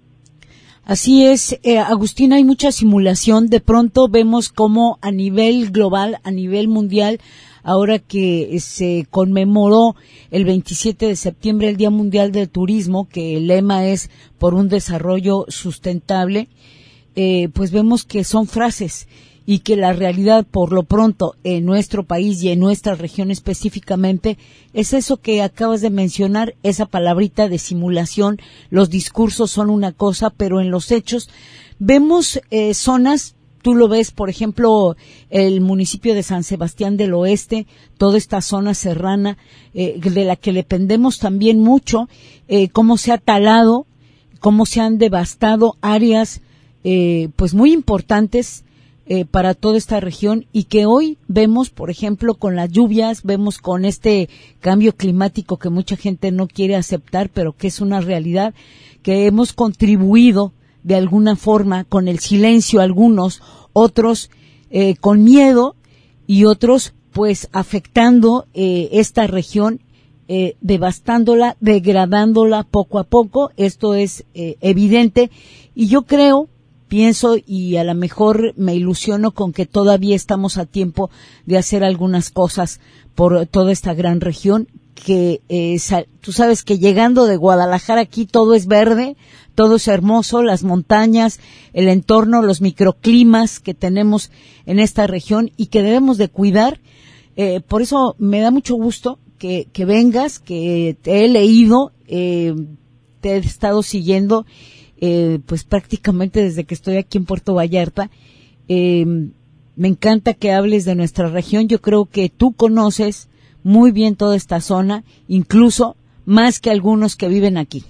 Así es, eh, Agustín, hay mucha simulación. De pronto vemos cómo a nivel global, a nivel mundial, ahora que se conmemoró el veintisiete de septiembre el Día Mundial del Turismo, que el lema es por un desarrollo sustentable, eh, pues vemos que son frases y que la realidad, por lo pronto, en nuestro país y en nuestra región específicamente, es eso que acabas de mencionar, esa palabrita de simulación. Los discursos son una cosa, pero en los hechos vemos eh, zonas. Tú lo ves, por ejemplo, el municipio de San Sebastián del Oeste, toda esta zona serrana, eh, de la que dependemos también mucho, eh, cómo se ha talado, cómo se han devastado áreas, eh, pues muy importantes, eh, para toda esta región, y que hoy vemos, por ejemplo, con las lluvias, vemos con este cambio climático que mucha gente no quiere aceptar, pero que es una realidad, que hemos contribuido de alguna forma con el silencio, algunos, otros eh, con miedo, y otros pues afectando eh, esta región, eh, devastándola, degradándola poco a poco. Esto es eh, evidente, y yo creo, pienso, y a lo mejor me ilusiono con que todavía estamos a tiempo de hacer algunas cosas por toda esta gran región, que eh, tú sabes que llegando de Guadalajara aquí todo es verde, todo es hermoso, las montañas, el entorno, los microclimas que tenemos en esta región y que debemos de cuidar. Eh, por eso me da mucho gusto que, que vengas, que te he leído, eh, te he estado siguiendo, eh, pues prácticamente desde que estoy aquí en Puerto Vallarta. Eh, me encanta que hables de nuestra región. Yo creo que tú conoces muy bien toda esta zona, incluso más que algunos que viven aquí.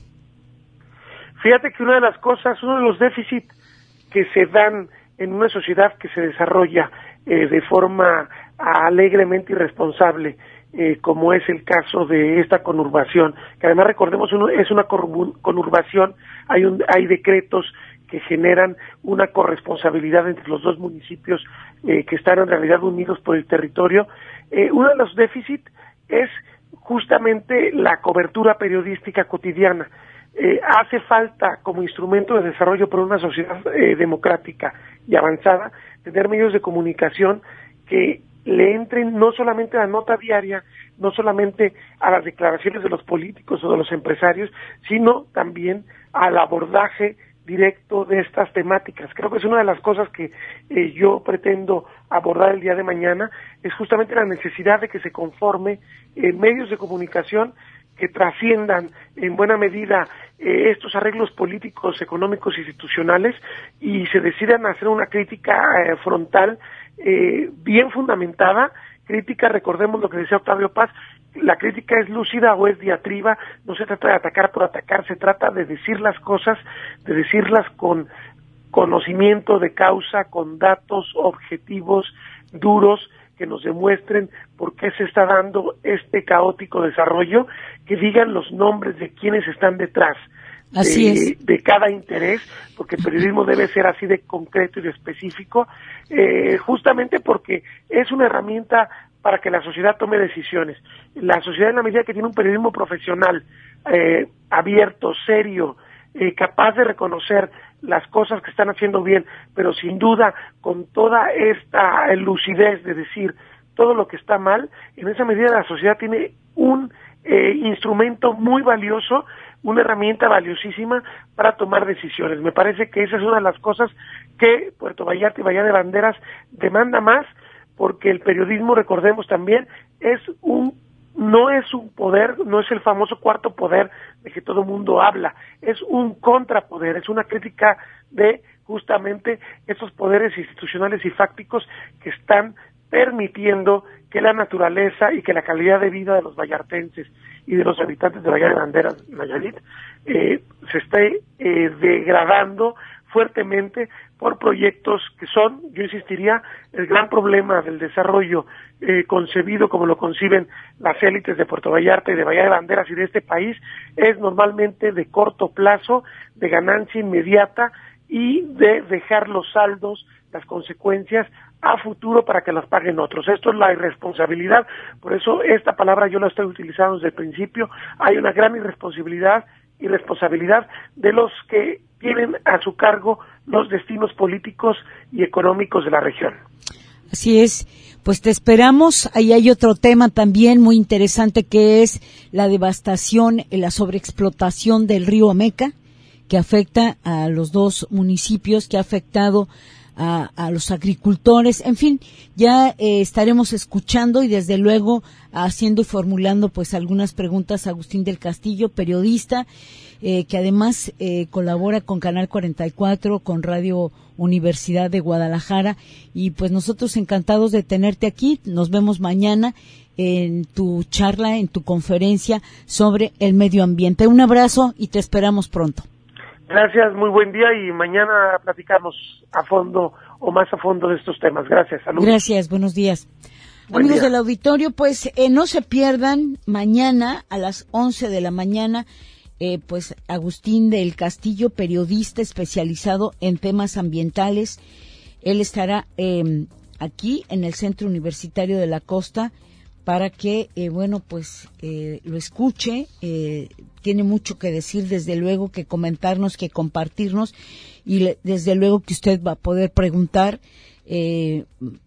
Fíjate que una de las cosas, uno de los déficits que se dan en una sociedad que se desarrolla eh, de forma alegremente irresponsable, eh, como es el caso de esta conurbación, que además recordemos uno, es una conurbación, hay, un, hay decretos que generan una corresponsabilidad entre los dos municipios eh, que están en realidad unidos por el territorio. Eh, uno de los déficits es justamente la cobertura periodística cotidiana. Eh, hace falta, como instrumento de desarrollo para una sociedad eh, democrática y avanzada, tener medios de comunicación que le entren no solamente a la nota diaria, no solamente a las declaraciones de los políticos o de los empresarios, sino también al abordaje directo de estas temáticas. Creo que es una de las cosas que eh, yo pretendo abordar el día de mañana, es justamente la necesidad de que se conforme eh, medios de comunicación que trasciendan en buena medida eh, estos arreglos políticos, económicos, institucionales, y se decidan hacer una crítica eh, frontal, eh, bien fundamentada, crítica, recordemos lo que decía Octavio Paz, la crítica es lúcida o es diatriba, no se trata de atacar por atacar, se trata de decir las cosas, de decirlas con conocimiento de causa, con datos objetivos, duros, que nos demuestren por qué se está dando este caótico desarrollo, que digan los nombres de quienes están detrás así de, es. de cada interés, porque el periodismo debe ser así de concreto y de específico, eh, justamente porque es una herramienta para que la sociedad tome decisiones. La sociedad, en la medida que tiene un periodismo profesional, eh, abierto, serio, eh, capaz de reconocer las cosas que están haciendo bien, pero sin duda con toda esta lucidez de decir todo lo que está mal, en esa medida la sociedad tiene un eh, instrumento muy valioso, una herramienta valiosísima para tomar decisiones. Me parece que esa es una de las cosas que Puerto Vallarta y Bahía de Banderas demanda más, porque el periodismo, recordemos también, es un no es un poder, no es el famoso cuarto poder de que todo el mundo habla, es un contrapoder, es una crítica de justamente esos poderes institucionales y fácticos que están permitiendo que la naturaleza y que la calidad de vida de los vallartenses y de los habitantes de Bahía de Banderas, Nayarit, eh, se esté eh, degradando fuertemente por proyectos que son, yo insistiría, el gran problema del desarrollo eh, concebido como lo conciben las élites de Puerto Vallarta y de Bahía de Banderas y de este país, es normalmente de corto plazo, de ganancia inmediata y de dejar los saldos, las consecuencias a futuro para que las paguen otros. Esto es la irresponsabilidad, por eso esta palabra yo la estoy utilizando desde el principio. Hay una gran irresponsabilidad y responsabilidad de los que tienen a su cargo los destinos políticos y económicos de la región. Así es, pues te esperamos. Ahí hay otro tema también muy interesante que es la devastación, la sobreexplotación del río Ameca, que afecta a los dos municipios, que ha afectado a, a los agricultores. En fin, ya eh, estaremos escuchando y desde luego haciendo y formulando pues algunas preguntas a Agustín del Castillo, periodista, eh, que además eh, colabora con Canal cuarenta y cuatro, con Radio Universidad de Guadalajara, y pues nosotros encantados de tenerte aquí. Nos vemos mañana en tu charla, en tu conferencia sobre el medio ambiente. Un abrazo y te esperamos pronto. Gracias, muy buen día y mañana platicamos a fondo o más a fondo de estos temas. Gracias, saludos. Gracias, buenos días. Buen Amigos día. del auditorio, pues eh, no se pierdan mañana a las once de la mañana, eh, pues Agustín del Castillo, periodista especializado en temas ambientales. Él estará eh, aquí en el Centro Universitario de la Costa para que, eh, bueno, pues eh, lo escuche. Eh, tiene mucho que decir, desde luego, que comentarnos, que compartirnos, y le, desde luego que usted va a poder preguntar eh,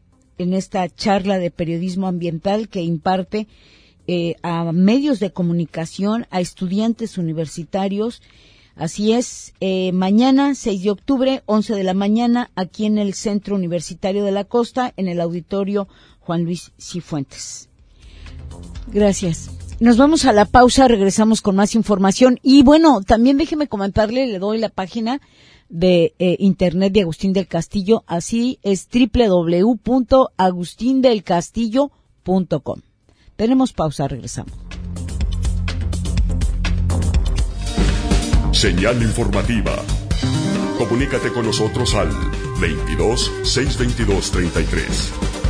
en esta charla de periodismo ambiental que imparte eh, a medios de comunicación, a estudiantes universitarios. Así es, eh, mañana, seis de octubre, once de la mañana, aquí en el Centro Universitario de la Costa, en el Auditorio Juan Luis Cifuentes. Gracias. Nos vamos a la pausa, regresamos con más información. Y bueno, también déjeme comentarle, le doy la página de eh, internet de Agustín del Castillo, así es doble u doble u doble u punto agustín del castillo punto com. Tenemos pausa, regresamos. Señal informativa. Comunícate con nosotros al veintidós, seiscientos veintidós, treinta y tres.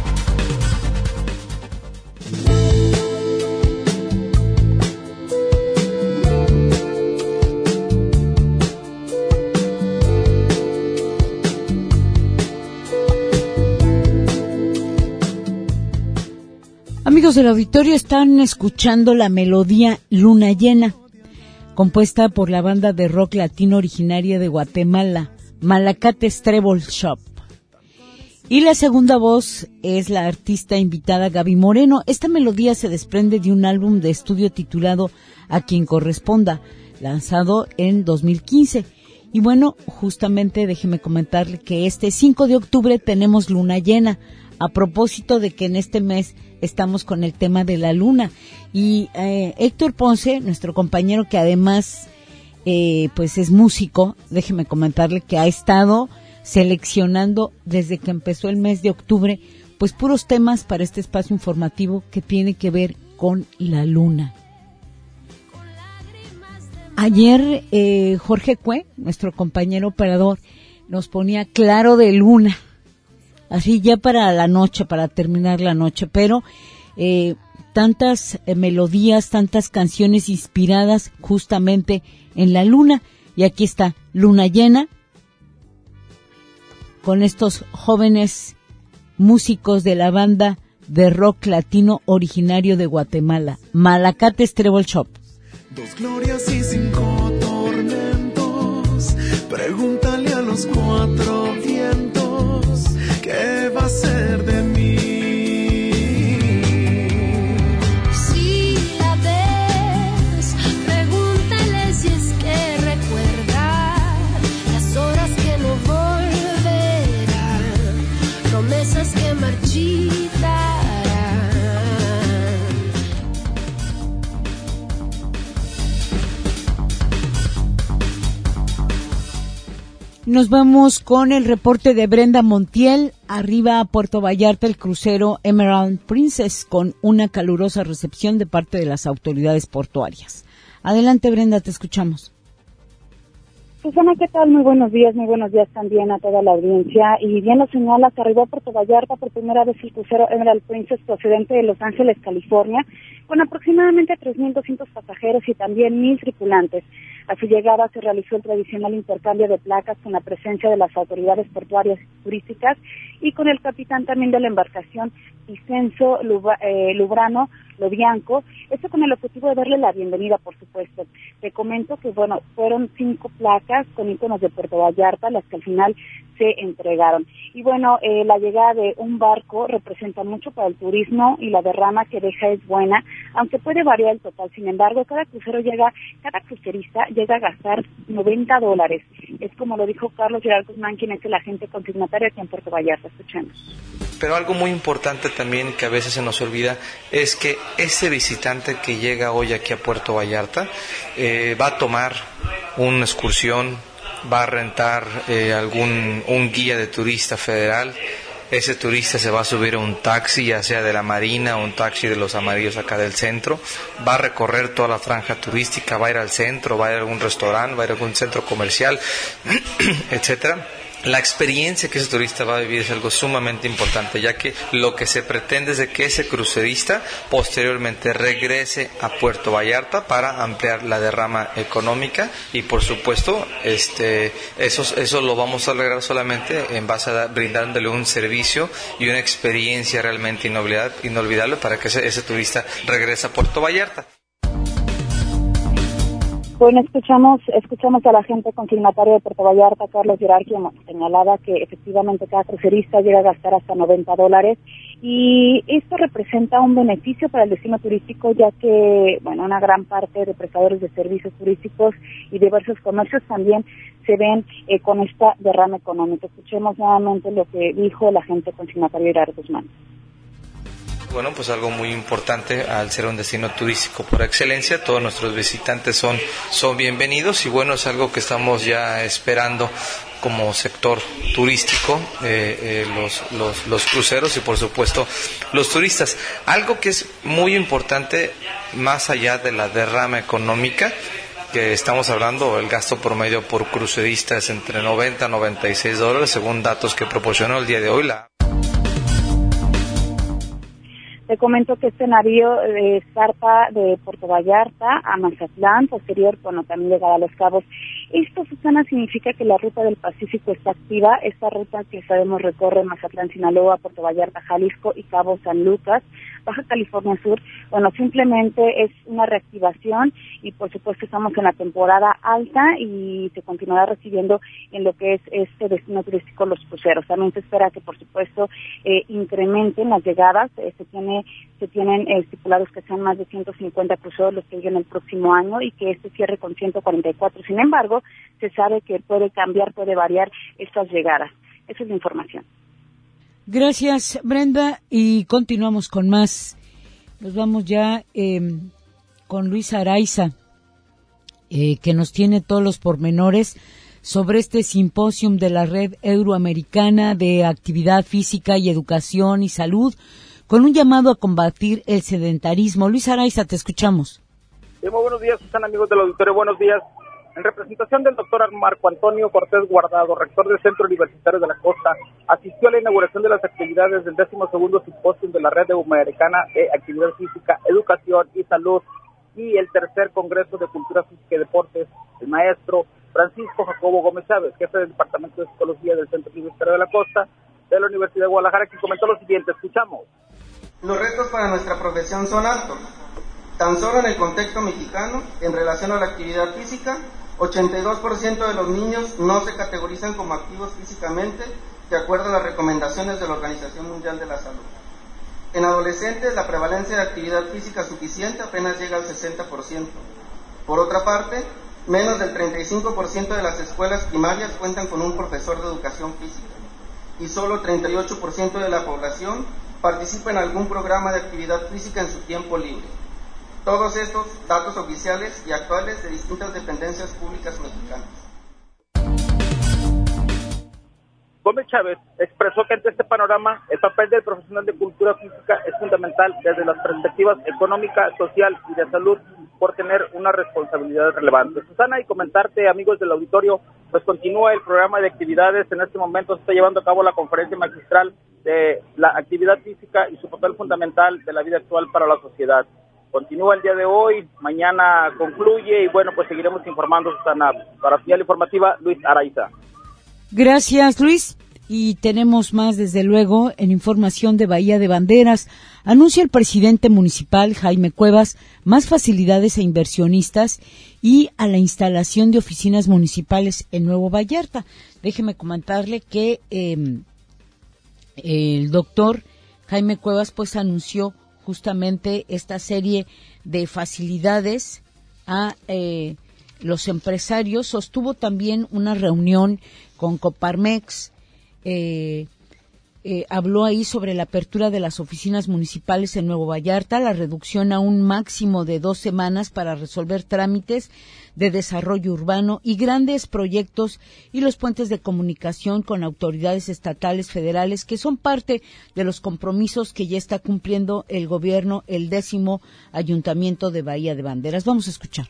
Amigos del auditorio, están escuchando la melodía Luna Llena, compuesta por la banda de rock latino originaria de Guatemala, Malacates Treble Shop. Y la segunda voz es la artista invitada Gaby Moreno. Esta melodía se desprende de un álbum de estudio titulado A Quien Corresponda, lanzado en dos mil quince. Y bueno, justamente déjeme comentarle que este cinco de octubre tenemos Luna Llena, a propósito de que en este mes estamos con el tema de la luna. Y eh, Héctor Ponce, nuestro compañero que además eh, pues es músico, déjeme comentarle que ha estado seleccionando desde que empezó el mes de octubre pues puros temas para este espacio informativo que tiene que ver con la luna. Ayer eh, Jorge Cue, nuestro compañero operador, nos ponía Claro de Luna, así ya para la noche, para terminar la noche, pero eh, tantas eh, melodías, tantas canciones inspiradas justamente en la luna. Y aquí está Luna Llena, con estos jóvenes músicos de la banda de rock latino originario de Guatemala, Malacates Treble Shop. Dos glorias y cinco tormentos, pregúntale a los cuatro vientos, ¿qué va a ser de mí? Si la ves, pregúntale si es que recuerda las horas que no volverán, promesas que marchitarán. Nos vamos con el reporte de Brenda Montiel. Arriba a Puerto Vallarta el crucero Emerald Princess con una calurosa recepción de parte de las autoridades portuarias. Adelante, Brenda, te escuchamos. Susana, ¿qué tal? Muy buenos días, muy buenos días también a toda la audiencia. Y bien lo señalas, arribó a Puerto Vallarta por primera vez el crucero Emerald Princess procedente de Los Ángeles, California, con aproximadamente tres mil doscientos pasajeros y también mil tripulantes. A su llegada se realizó el tradicional intercambio de placas con la presencia de las autoridades portuarias y turísticas y con el capitán también de la embarcación, Vicenzo Lubrano Lobianco, esto con el objetivo de darle la bienvenida, por supuesto. Te comento que, bueno, fueron cinco placas con íconos de Puerto Vallarta, las que al final se entregaron. Y bueno, eh, la llegada de un barco representa mucho para el turismo y la derrama que deja es buena, aunque puede variar el total. Sin embargo, cada crucero llega, cada crucerista llega a gastar noventa dólares. Es como lo dijo Carlos Gerard Guzmán, quien es el agente consignatario aquí en Puerto Vallarta. Escuchemos. Pero algo muy importante también que a veces se nos olvida es que ese visitante que llega hoy aquí a Puerto Vallarta eh, va a tomar una excursión, va a rentar eh, algún un guía de turista federal. Ese turista se va a subir a un taxi, ya sea de la Marina o un taxi de los amarillos acá del centro, va a recorrer toda la franja turística, va a ir al centro, va a ir a algún restaurante, va a ir a algún centro comercial, etcétera. La experiencia que ese turista va a vivir es algo sumamente importante, ya que lo que se pretende es de que ese crucerista posteriormente regrese a Puerto Vallarta para ampliar la derrama económica y, por supuesto, este, eso, eso lo vamos a lograr solamente en base a brindándole un servicio y una experiencia realmente inolvidable para que ese, ese turista regrese a Puerto Vallarta. Bueno, escuchamos escuchamos a la agente consignatario de Puerto Vallarta, Carlos Gerard, quien señalaba que efectivamente cada crucerista llega a gastar hasta noventa dólares y esto representa un beneficio para el destino turístico, ya que, bueno, una gran parte de prestadores de servicios turísticos y diversos comercios también se ven eh, con esta derrama económica. Escuchemos nuevamente lo que dijo el agente consignatario Gerard Guzmán. Bueno, pues algo muy importante al ser un destino turístico por excelencia, todos nuestros visitantes son, son bienvenidos y bueno, es algo que estamos ya esperando como sector turístico, eh, eh, los, los, los cruceros y por supuesto los turistas. Algo que es muy importante más allá de la derrama económica, que estamos hablando, el gasto promedio por crucerista es entre noventa a noventa y seis dólares según datos que proporcionó el día de hoy la Te comento que este navío eh, zarpa de Puerto Vallarta a Mazatlán, posterior, bueno, también llegará a Los Cabos. Esto, Susana, significa que la ruta del Pacífico está activa. Esta ruta que sabemos recorre Mazatlán, Sinaloa, Puerto Vallarta, Jalisco y Cabo San Lucas, Baja California Sur. Bueno, simplemente es una reactivación y por supuesto estamos en la temporada alta y se continuará recibiendo en lo que es este destino turístico los cruceros. También se espera que por supuesto eh, incrementen las llegadas. Eh, se tiene se tienen eh, estipulados que sean más de ciento cincuenta cruceros los que lleguen el próximo año y que este cierre con ciento cuarenta y cuatro. Sin embargo, se sabe que puede cambiar, puede variar estas llegadas. Esa es la información. Gracias, Brenda, y continuamos con más. Nos vamos ya eh, con Luis Araiza, eh, que nos tiene todos los pormenores sobre este simposium de la Red Euroamericana de Actividad Física y Educación y Salud, con un llamado a combatir el sedentarismo. Luis Araiza, te escuchamos. Sí, muy buenos días, Susana, amigos del auditorio, buenos días. En representación del doctor Marco Antonio Cortés Guardado, rector del Centro Universitario de la Costa, asistió a la inauguración de las actividades del décimo segundo simposio de la Red Euroamericana de Actividad Física, Educación y Salud y el tercer Congreso de Cultura Física y Deportes, el maestro Francisco Jacobo Gómez Chávez, jefe del Departamento de Psicología del Centro Universitario de la Costa de la Universidad de Guadalajara, que comentó lo siguiente, escuchamos. Los retos para nuestra profesión son altos. Tan solo en el contexto mexicano, en relación a la actividad física, ochenta y dos por ciento de los niños no se categorizan como activos físicamente, de acuerdo a las recomendaciones de la Organización Mundial de la Salud. En adolescentes, la prevalencia de actividad física suficiente apenas llega al sesenta por ciento. Por otra parte, menos del treinta y cinco por ciento de las escuelas primarias cuentan con un profesor de educación física, y solo treinta y ocho por ciento de la población participa en algún programa de actividad física en su tiempo libre. Todos estos datos oficiales y actuales de distintas dependencias públicas mexicanas. Gómez Chávez expresó que ante este panorama el papel del profesional de cultura física es fundamental desde las perspectivas económica, social y de salud por tener una responsabilidad relevante. Susana, y comentarte, amigos del auditorio, pues continúa el programa de actividades. En este momento se está llevando a cabo la conferencia magistral de la actividad física y su papel fundamental de la vida actual para la sociedad. Continúa el día de hoy, mañana concluye y bueno, pues seguiremos informando, Susana. Para Señal Informativa, Luis Araiza. Gracias, Luis. Y tenemos más, desde luego, en información de Bahía de Banderas. Anuncia el presidente municipal, Jaime Cuevas, más facilidades a inversionistas y a la instalación de oficinas municipales en Nuevo Vallarta. Déjeme comentarle que eh, el doctor Jaime Cuevas pues anunció justamente esta serie de facilidades a eh, los empresarios. Sostuvo también una reunión con Coparmex. Eh, eh, habló ahí sobre la apertura de las oficinas municipales en Nuevo Vallarta, la reducción a un máximo de dos semanas para resolver trámites de desarrollo urbano y grandes proyectos y los puentes de comunicación con autoridades estatales, federales, que son parte de los compromisos que ya está cumpliendo el gobierno, el décimo Ayuntamiento de Bahía de Banderas. Vamos a escuchar.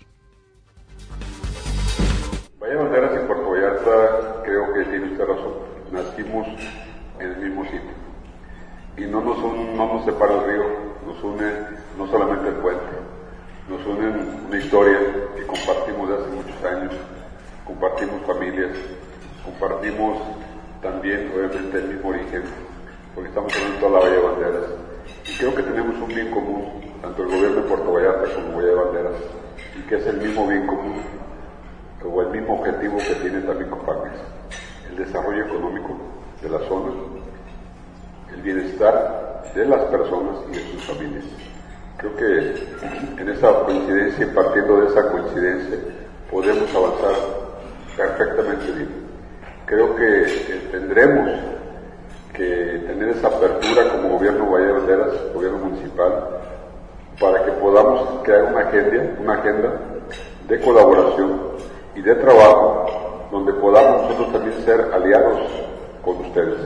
Bahía de Banderas y Puerto Vallarta, creo que tiene usted razón. Nacimos en el mismo sitio y no nos, un, no nos separa el río, nos une no solamente el puente, nos une una historia que compartimos de hace muchos años, compartimos familias, compartimos también obviamente el mismo origen, porque estamos en toda la Bahía de Banderas y creo que tenemos un bien común, tanto el gobierno de Puerto Vallarta como Bahía de Banderas, y que es el mismo bien común o el mismo objetivo que tiene también Coparmex: el desarrollo económico de la zona, el bienestar de las personas y de sus familias. Creo que en esa coincidencia, partiendo de esa coincidencia, podemos avanzar perfectamente bien. Creo que tendremos que tener esa apertura como gobierno Bahía de Banderas, gobierno municipal, para que podamos crear una agenda, una agenda de colaboración y de trabajo donde podamos nosotros también ser aliados con ustedes.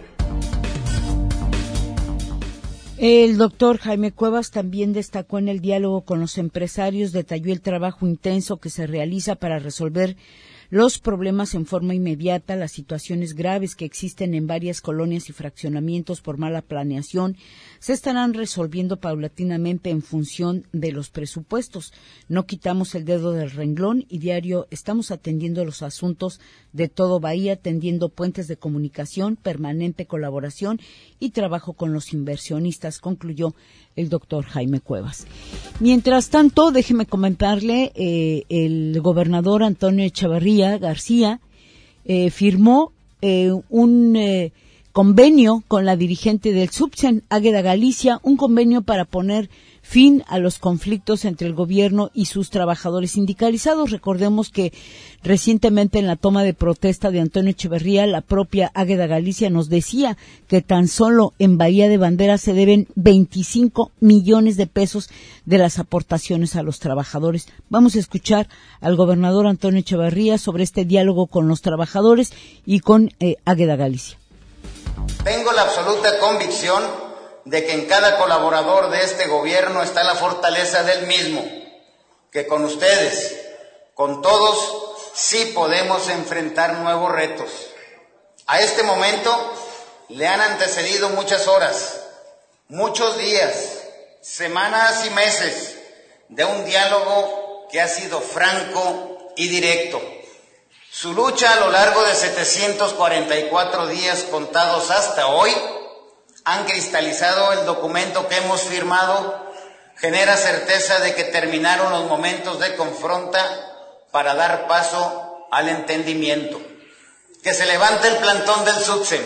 El doctor Jaime Cuevas también destacó en el diálogo con los empresarios, detalló el trabajo intenso que se realiza para resolver los problemas en forma inmediata, las situaciones graves que existen en varias colonias y fraccionamientos por mala planeación, se estarán resolviendo paulatinamente en función de los presupuestos. No quitamos el dedo del renglón y diario estamos atendiendo los asuntos de todo Bahía, tendiendo puentes de comunicación, permanente colaboración y trabajo con los inversionistas, concluyó el doctor Jaime Cuevas. Mientras tanto, déjeme comentarle, eh, el gobernador Antonio Echeverría García eh, firmó eh, un eh, convenio con la dirigente del SUBSEN, Águeda Galicia, un convenio para poner fin a los conflictos entre el gobierno y sus trabajadores sindicalizados. Recordemos que recientemente en la toma de protesta de Antonio Echeverría, la propia Águeda Galicia nos decía que tan solo en Bahía de Banderas se deben veinticinco millones de pesos de las aportaciones a los trabajadores. Vamos a escuchar al gobernador Antonio Echeverría sobre este diálogo con los trabajadores y con eh, Águeda Galicia. Tengo la absoluta convicción de que en cada colaborador de este gobierno está la fortaleza del mismo, que con ustedes, con todos, sí podemos enfrentar nuevos retos. A este momento le han antecedido muchas horas, muchos días, semanas y meses de un diálogo que ha sido franco y directo. Su lucha a lo largo de setecientos cuarenta y cuatro días contados hasta hoy han cristalizado el documento que hemos firmado, genera certeza de que terminaron los momentos de confronta para dar paso al entendimiento. Que se levante el plantón del SUBSEN.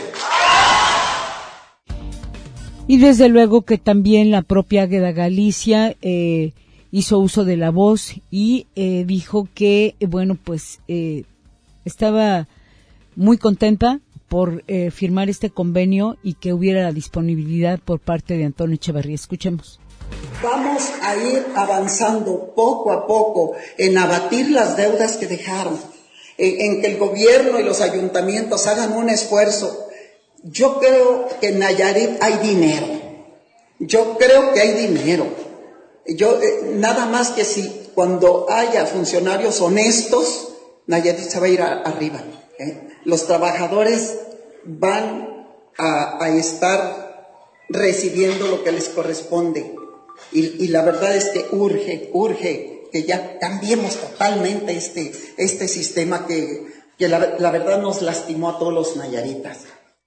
Y desde luego que también la propia Águeda Galicia eh, hizo uso de la voz y eh, dijo que, eh, bueno, pues eh, estaba muy contenta por eh, firmar este convenio y que hubiera la disponibilidad por parte de Antonio Echeverría. Escuchemos. Vamos a ir avanzando poco a poco en abatir las deudas que dejaron, en, en que el gobierno y los ayuntamientos hagan un esfuerzo. Yo creo que en Nayarit hay dinero. Yo creo que hay dinero. Yo, eh, nada más que si cuando haya funcionarios honestos, Nayarit se va a ir a, arriba. ¿eh? Los trabajadores van a, a estar recibiendo lo que les corresponde. Y, y la verdad es que urge, urge que ya cambiemos totalmente este, este sistema que, que la, la verdad nos lastimó a todos los nayaritas.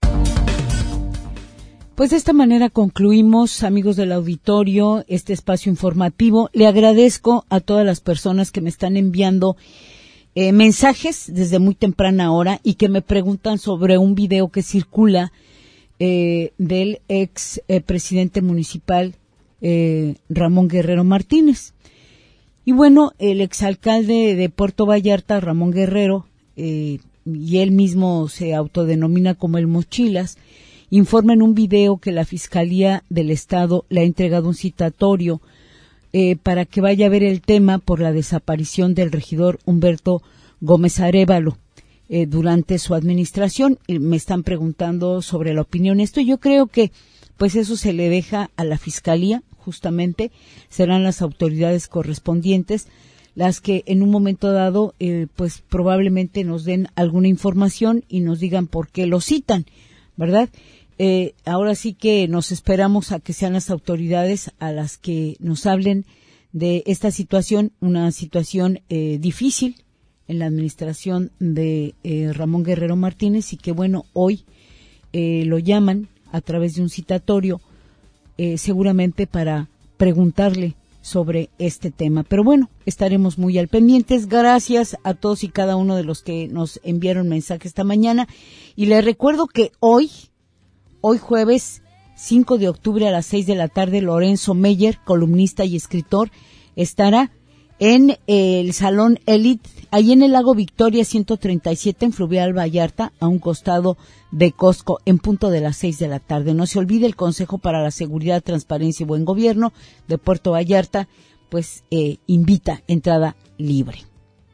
Pues de esta manera concluimos, amigos del auditorio, este espacio informativo. Le agradezco a todas las personas que me están enviando eh, mensajes desde muy temprana hora y que me preguntan sobre un video que circula eh, del ex eh, presidente municipal eh, Ramón Guerrero Martínez. Y bueno, el exalcalde de Puerto Vallarta, Ramón Guerrero, eh, y él mismo se autodenomina como el Mochilas, informa en un video que la Fiscalía del Estado le ha entregado un citatorio eh, para que vaya a ver el tema por la desaparición del regidor Humberto Gómez Arévalo eh, durante su administración. Y me están preguntando sobre la opinión. Esto yo creo que pues eso se le deja a la Fiscalía, justamente. Serán las autoridades correspondientes las que en un momento dado eh, pues probablemente nos den alguna información y nos digan por qué lo citan, ¿verdad? Eh, ahora sí que nos esperamos a que sean las autoridades a las que nos hablen de esta situación, una situación eh, difícil en la administración de eh, Ramón Guerrero Martínez y que bueno, hoy eh, lo llaman a través de un citatorio eh, seguramente para preguntarle sobre este tema. Pero bueno, estaremos muy al pendientes. Gracias a todos y cada uno de los que nos enviaron mensaje esta mañana y les recuerdo que hoy Hoy jueves cinco de octubre a las seis de la tarde, Lorenzo Meyer, columnista y escritor, estará en el Salón Elite, ahí en el Lago Victoria ciento treinta y siete en Fluvial Vallarta, a un costado de Costco, en punto de las seis de la tarde. No se olvide el Consejo para la Seguridad, Transparencia y Buen Gobierno de Puerto Vallarta, pues eh, invita entrada libre.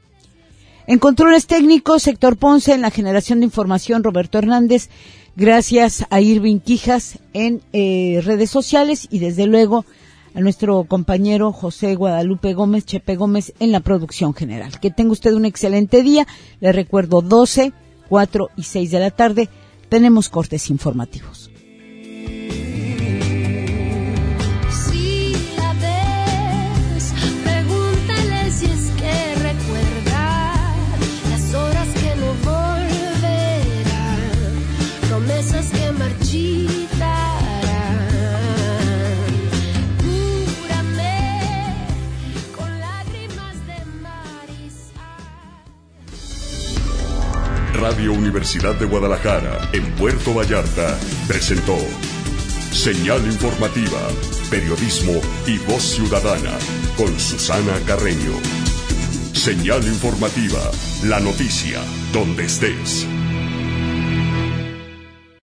En controles técnicos, Héctor Ponce, en la generación de información, Roberto Hernández. Gracias a Irving Quijas en eh, redes sociales y desde luego a nuestro compañero José Guadalupe Gómez, Chepe Gómez, en la producción general. Que tenga usted un excelente día. Le recuerdo doce, cuatro y seis de la tarde. Tenemos cortes informativos. Radio Universidad de Guadalajara, en Puerto Vallarta, presentó Señal Informativa, Periodismo y Voz Ciudadana, con Susana Carreño. Señal Informativa, la noticia, donde estés.